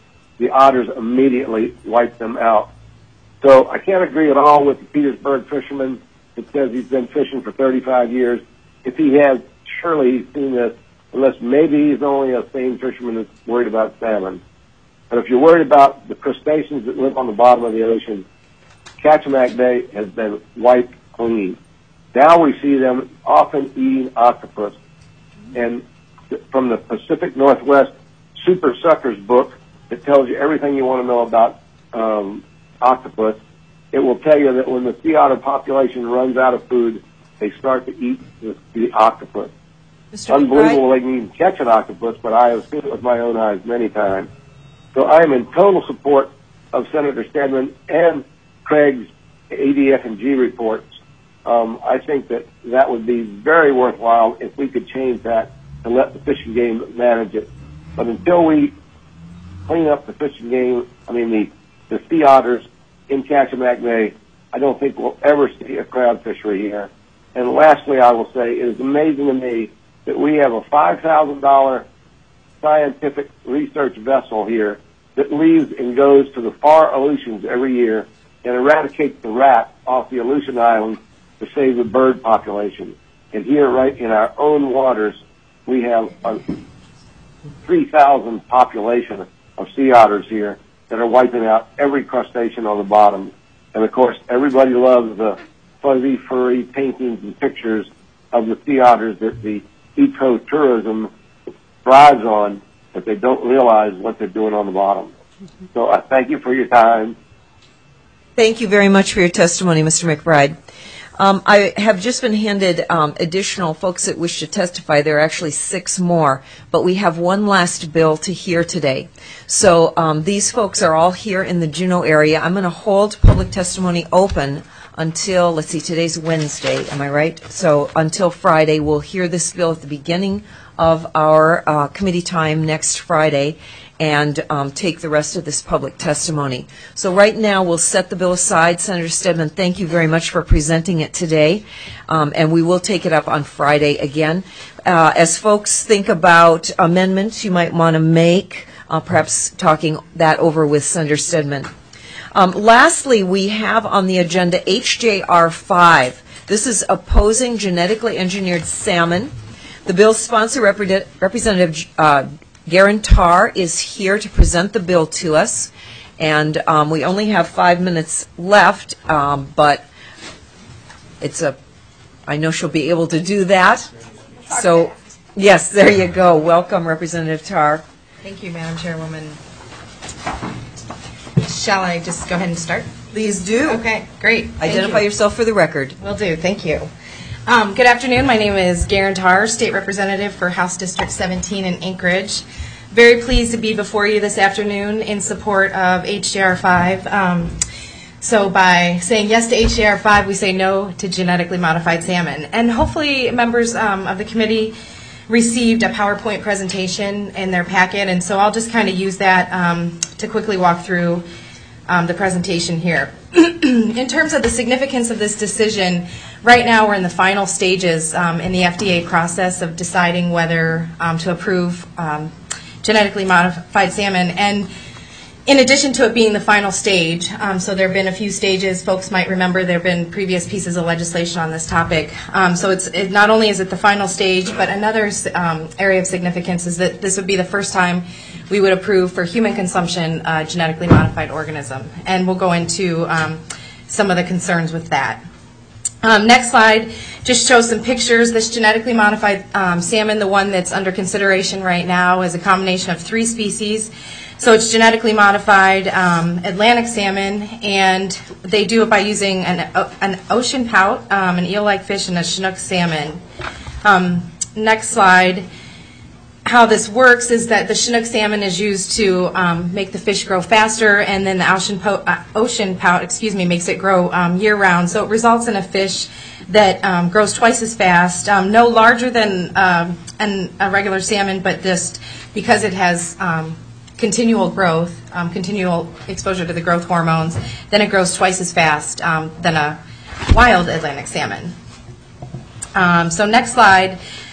the otters immediately wipe them out. So I can't agree at all with the Petersburg fisherman that says he's been fishing for 35 years. If he has, surely he's seen this, unless maybe he's only a sane fisherman that's worried about salmon. But if you're worried about the crustaceans that live on the bottom of the ocean, Kachemak Bay has been wiped clean. Now we see them often eating octopus. And from the Pacific Northwest Super Suckers book that tells you everything you want to know about octopus, it will tell you that when the sea otter population runs out of food, they start to eat the octopus. Unbelievable they can even catch an octopus, but I have seen it with my own eyes many times. So I am in total support of Senator Stedman and Craig's ADF&G reports. I think that would be very worthwhile if we could change that and let the Fish and Game manage it. But until we clean up the fish and game, the sea otters in Kachemak Bay, I don't think we'll ever see a crab fishery here. And lastly, I will say it is amazing to me that we have a $5,000 scientific research vessel here that leaves and goes to the far Aleutians every year and eradicates the rat off the Aleutian Islands to save the bird population. And here, right in our own waters, we have a 3,000 population of sea otters here that are wiping out every crustacean on the bottom. And of course, everybody loves the fuzzy, furry paintings and pictures of the sea otters that the ecotourism thrives on, but they don't realize what they're doing on the bottom. So I thank you for your time. Thank you very much for your testimony, Mr. McBride. I have just been handed additional folks that wish to testify. There are actually 6 more, but we have one last bill to hear today. So these folks are all here in the Juneau area. I'm going to hold public testimony open until, let's see, today's Wednesday, am I right? So until Friday. We'll hear this bill at the beginning of our committee time next Friday and take the rest of this public testimony. So right now we'll set the bill aside. Senator Stedman, thank you very much for presenting it today, and we will take it up on Friday again. As folks think about amendments you might want to make, perhaps talking that over with Senator Stedman. Lastly, we have on the agenda HJR 5. This is opposing genetically engineered salmon. The bill's sponsor, Representative Garantar, is here to present the bill to us. And we only have 5 minutes left, but I know she'll be able to do that. So, yes, there you go. Welcome, Representative Tarr. Thank you, Madam Chairwoman. Shall I just go ahead and start? Please do. Okay, great. Identify yourself for the record. Will do. Thank you. Good afternoon. My name is Garantar, State Representative for House District 17 in Anchorage. Very pleased to be before you this afternoon in support of HJR 5. So by saying yes to HJR 5, we say no to genetically modified salmon. And hopefully members of the committee received a PowerPoint presentation in their packet, and so I'll just kind of use that to quickly walk through the presentation here. In terms of the significance of this decision, right now we're in the final stages in the FDA process of deciding whether to approve genetically modified salmon. And in addition to it being the final stage, so there have been a few stages. Folks might remember there have been previous pieces of legislation on this topic. So it not only is it the final stage, but another area of significance is that this would be the first time we would approve for human consumption a genetically modified organism. And we'll go into some of the concerns with that. Next slide just shows some pictures. This genetically modified salmon, the one that's under consideration right now, is a combination of 3 species. So it's genetically modified Atlantic salmon, and they do it by using an ocean pout, an eel-like fish, and a Chinook salmon. Next slide. How this works is that the Chinook salmon is used to make the fish grow faster, and then the ocean pout, makes it grow year-round. So it results in a fish that grows twice as fast, no larger than a regular salmon, but just because it has continual growth, continual exposure to the growth hormones, then it grows twice as fast than a wild Atlantic salmon. So next slide.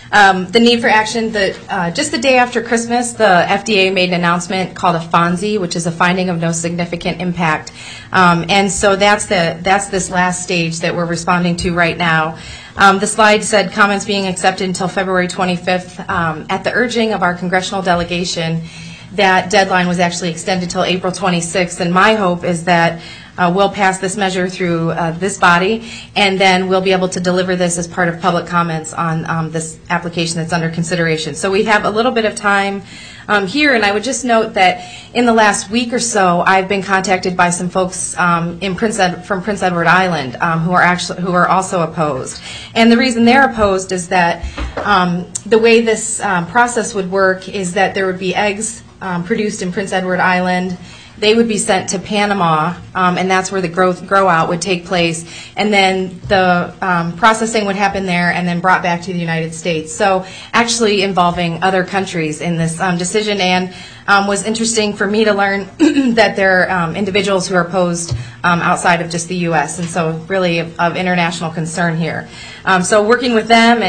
The need for action, just the day after Christmas, the FDA made an announcement called a FONSI, which is a finding of no significant impact. And so that's this last stage that we're responding to right now. The slide said comments being accepted until February 25th. At the urging of our congressional delegation, that deadline was actually extended till April 26th, and my hope is that we'll pass this measure through this body, and then we'll be able to deliver this as part of public comments on this application that's under consideration. So we have a little bit of time here, and I would just note that in the last week or so, I've been contacted by some folks from Prince Edward Island who are also opposed. And the reason they're opposed is that the way this process would work is that there would be eggs produced in Prince Edward Island. They would be sent to Panama, and that's where the grow out would take place. And then the processing would happen there and then brought back to the United States. So actually involving other countries in this decision, and was interesting for me to learn that there are individuals who are opposed outside of just the U.S., and so really of international concern here. So working with them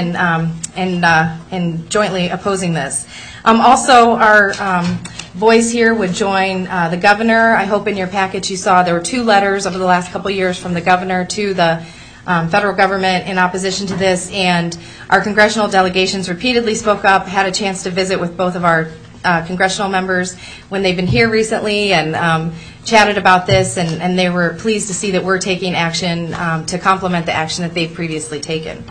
and jointly opposing this. Also, our voice here would join the governor. I hope in your package you saw there were 2 letters over the last couple of years from the governor to the federal government in opposition to this, and our congressional delegations repeatedly spoke up, had a chance to visit with both of our congressional members when they've been here recently and chatted about this, and they were pleased to see that we're taking action to complement the action that they've previously taken.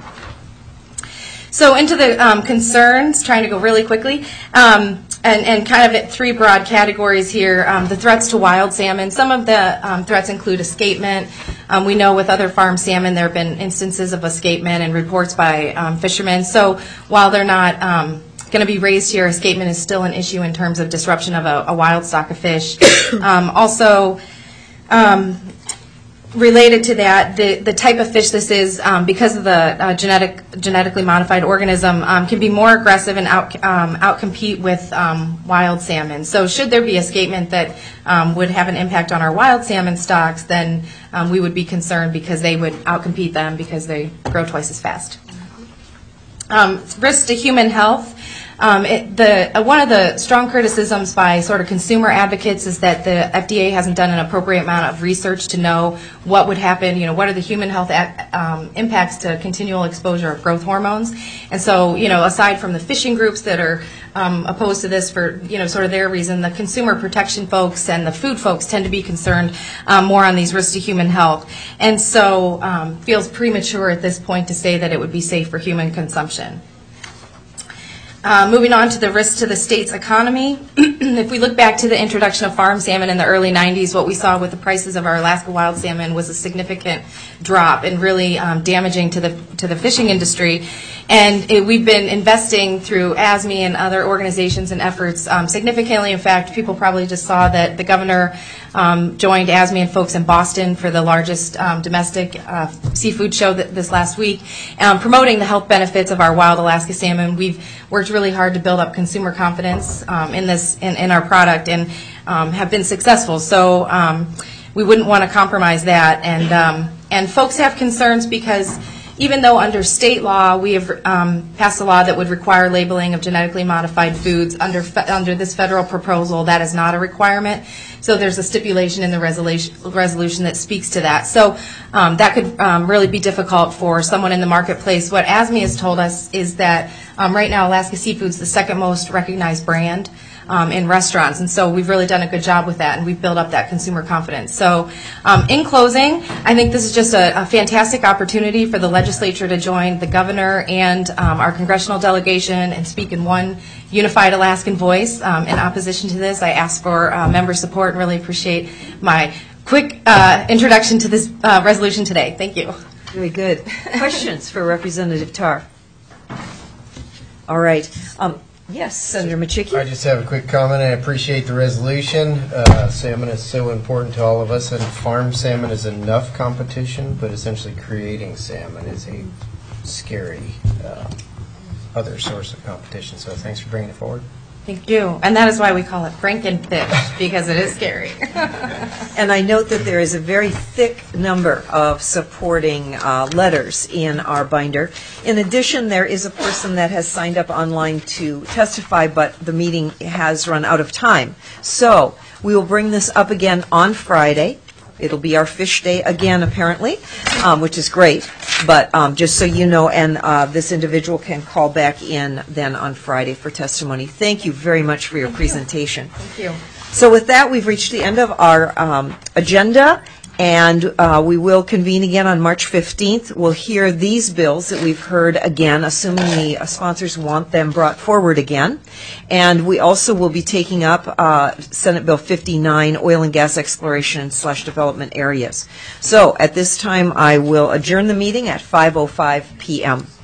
So into the concerns, trying to go really quickly, and kind of at 3 broad categories here. The threats to wild salmon. Some of the threats include escapement. We know with other farm salmon there have been instances of escapement and reports by fishermen. So while they're not going to be raised here, escapement is still an issue in terms of disruption of a wild stock of fish. Also, related to that, the type of fish this is, because of the genetically modified organism, can be more aggressive and outcompete with wild salmon. So should there be escapement that would have an impact on our wild salmon stocks, then we would be concerned because they would outcompete them because they grow twice as fast. Risks to human health. One of the strong criticisms by sort of consumer advocates is that the FDA hasn't done an appropriate amount of research to know what would happen, what are the human health impacts to continual exposure of growth hormones. And so, aside from the fishing groups that are opposed to this for, sort of their reason, the consumer protection folks and the food folks tend to be concerned more on these risks to human health. And so feels premature at this point to say that it would be safe for human consumption. Moving on to the risks to the state's economy. If we look back to the introduction of farm salmon in the early 90s, what we saw with the prices of our Alaska wild salmon was a significant drop and really damaging to the fishing industry. And we've been investing through ASME and other organizations and efforts significantly. In fact, people probably just saw that the governor joined ASME and folks in Boston for the largest domestic seafood show this last week, promoting the health benefits of our wild Alaska salmon. We've worked really hard to build up consumer confidence in our product and have been successful. So we wouldn't want to compromise that. And folks have concerns because even though under state law we have passed a law that would require labeling of genetically modified foods, under this federal proposal that is not a requirement. So there's a stipulation in the resolution that speaks to that. So that could really be difficult for someone in the marketplace. What ASME has told us is that right now Alaska Seafood's the second most recognized brand in restaurants, and so we've really done a good job with that, and we've built up that consumer confidence. So in closing, I think this is just a fantastic opportunity for the legislature to join the governor and our congressional delegation and speak in one unified Alaskan voice in opposition to this. I ask for member support and really appreciate my quick introduction to this resolution today. Thank you. Very good. Questions for Representative Tarr? All right. Yes, Senator Machicki. I just have a quick comment. I appreciate the resolution. Salmon is so important to all of us, and farm salmon is enough competition, but essentially creating salmon is a scary other source of competition. So thanks for bringing it forward. Thank you. And that is why we call it Frankenfish, because it is scary. And I note that there is a very thick number of supporting letters in our binder. In addition, there is a person that has signed up online to testify, but the meeting has run out of time. So we will bring this up again on Friday. It'll be our fish day again, apparently, which is great. But just so you know, and this individual can call back in then on Friday for testimony. Thank you very much for your presentation. Thank you. So with that, we've reached the end of our agenda, and we will convene again on March 15th. We'll hear these bills that we've heard again, assuming the sponsors want them brought forward again. And we also will be taking up Senate Bill 59, Oil and Gas Exploration / Development Areas. So at this time, I will adjourn the meeting at 5:05 p.m.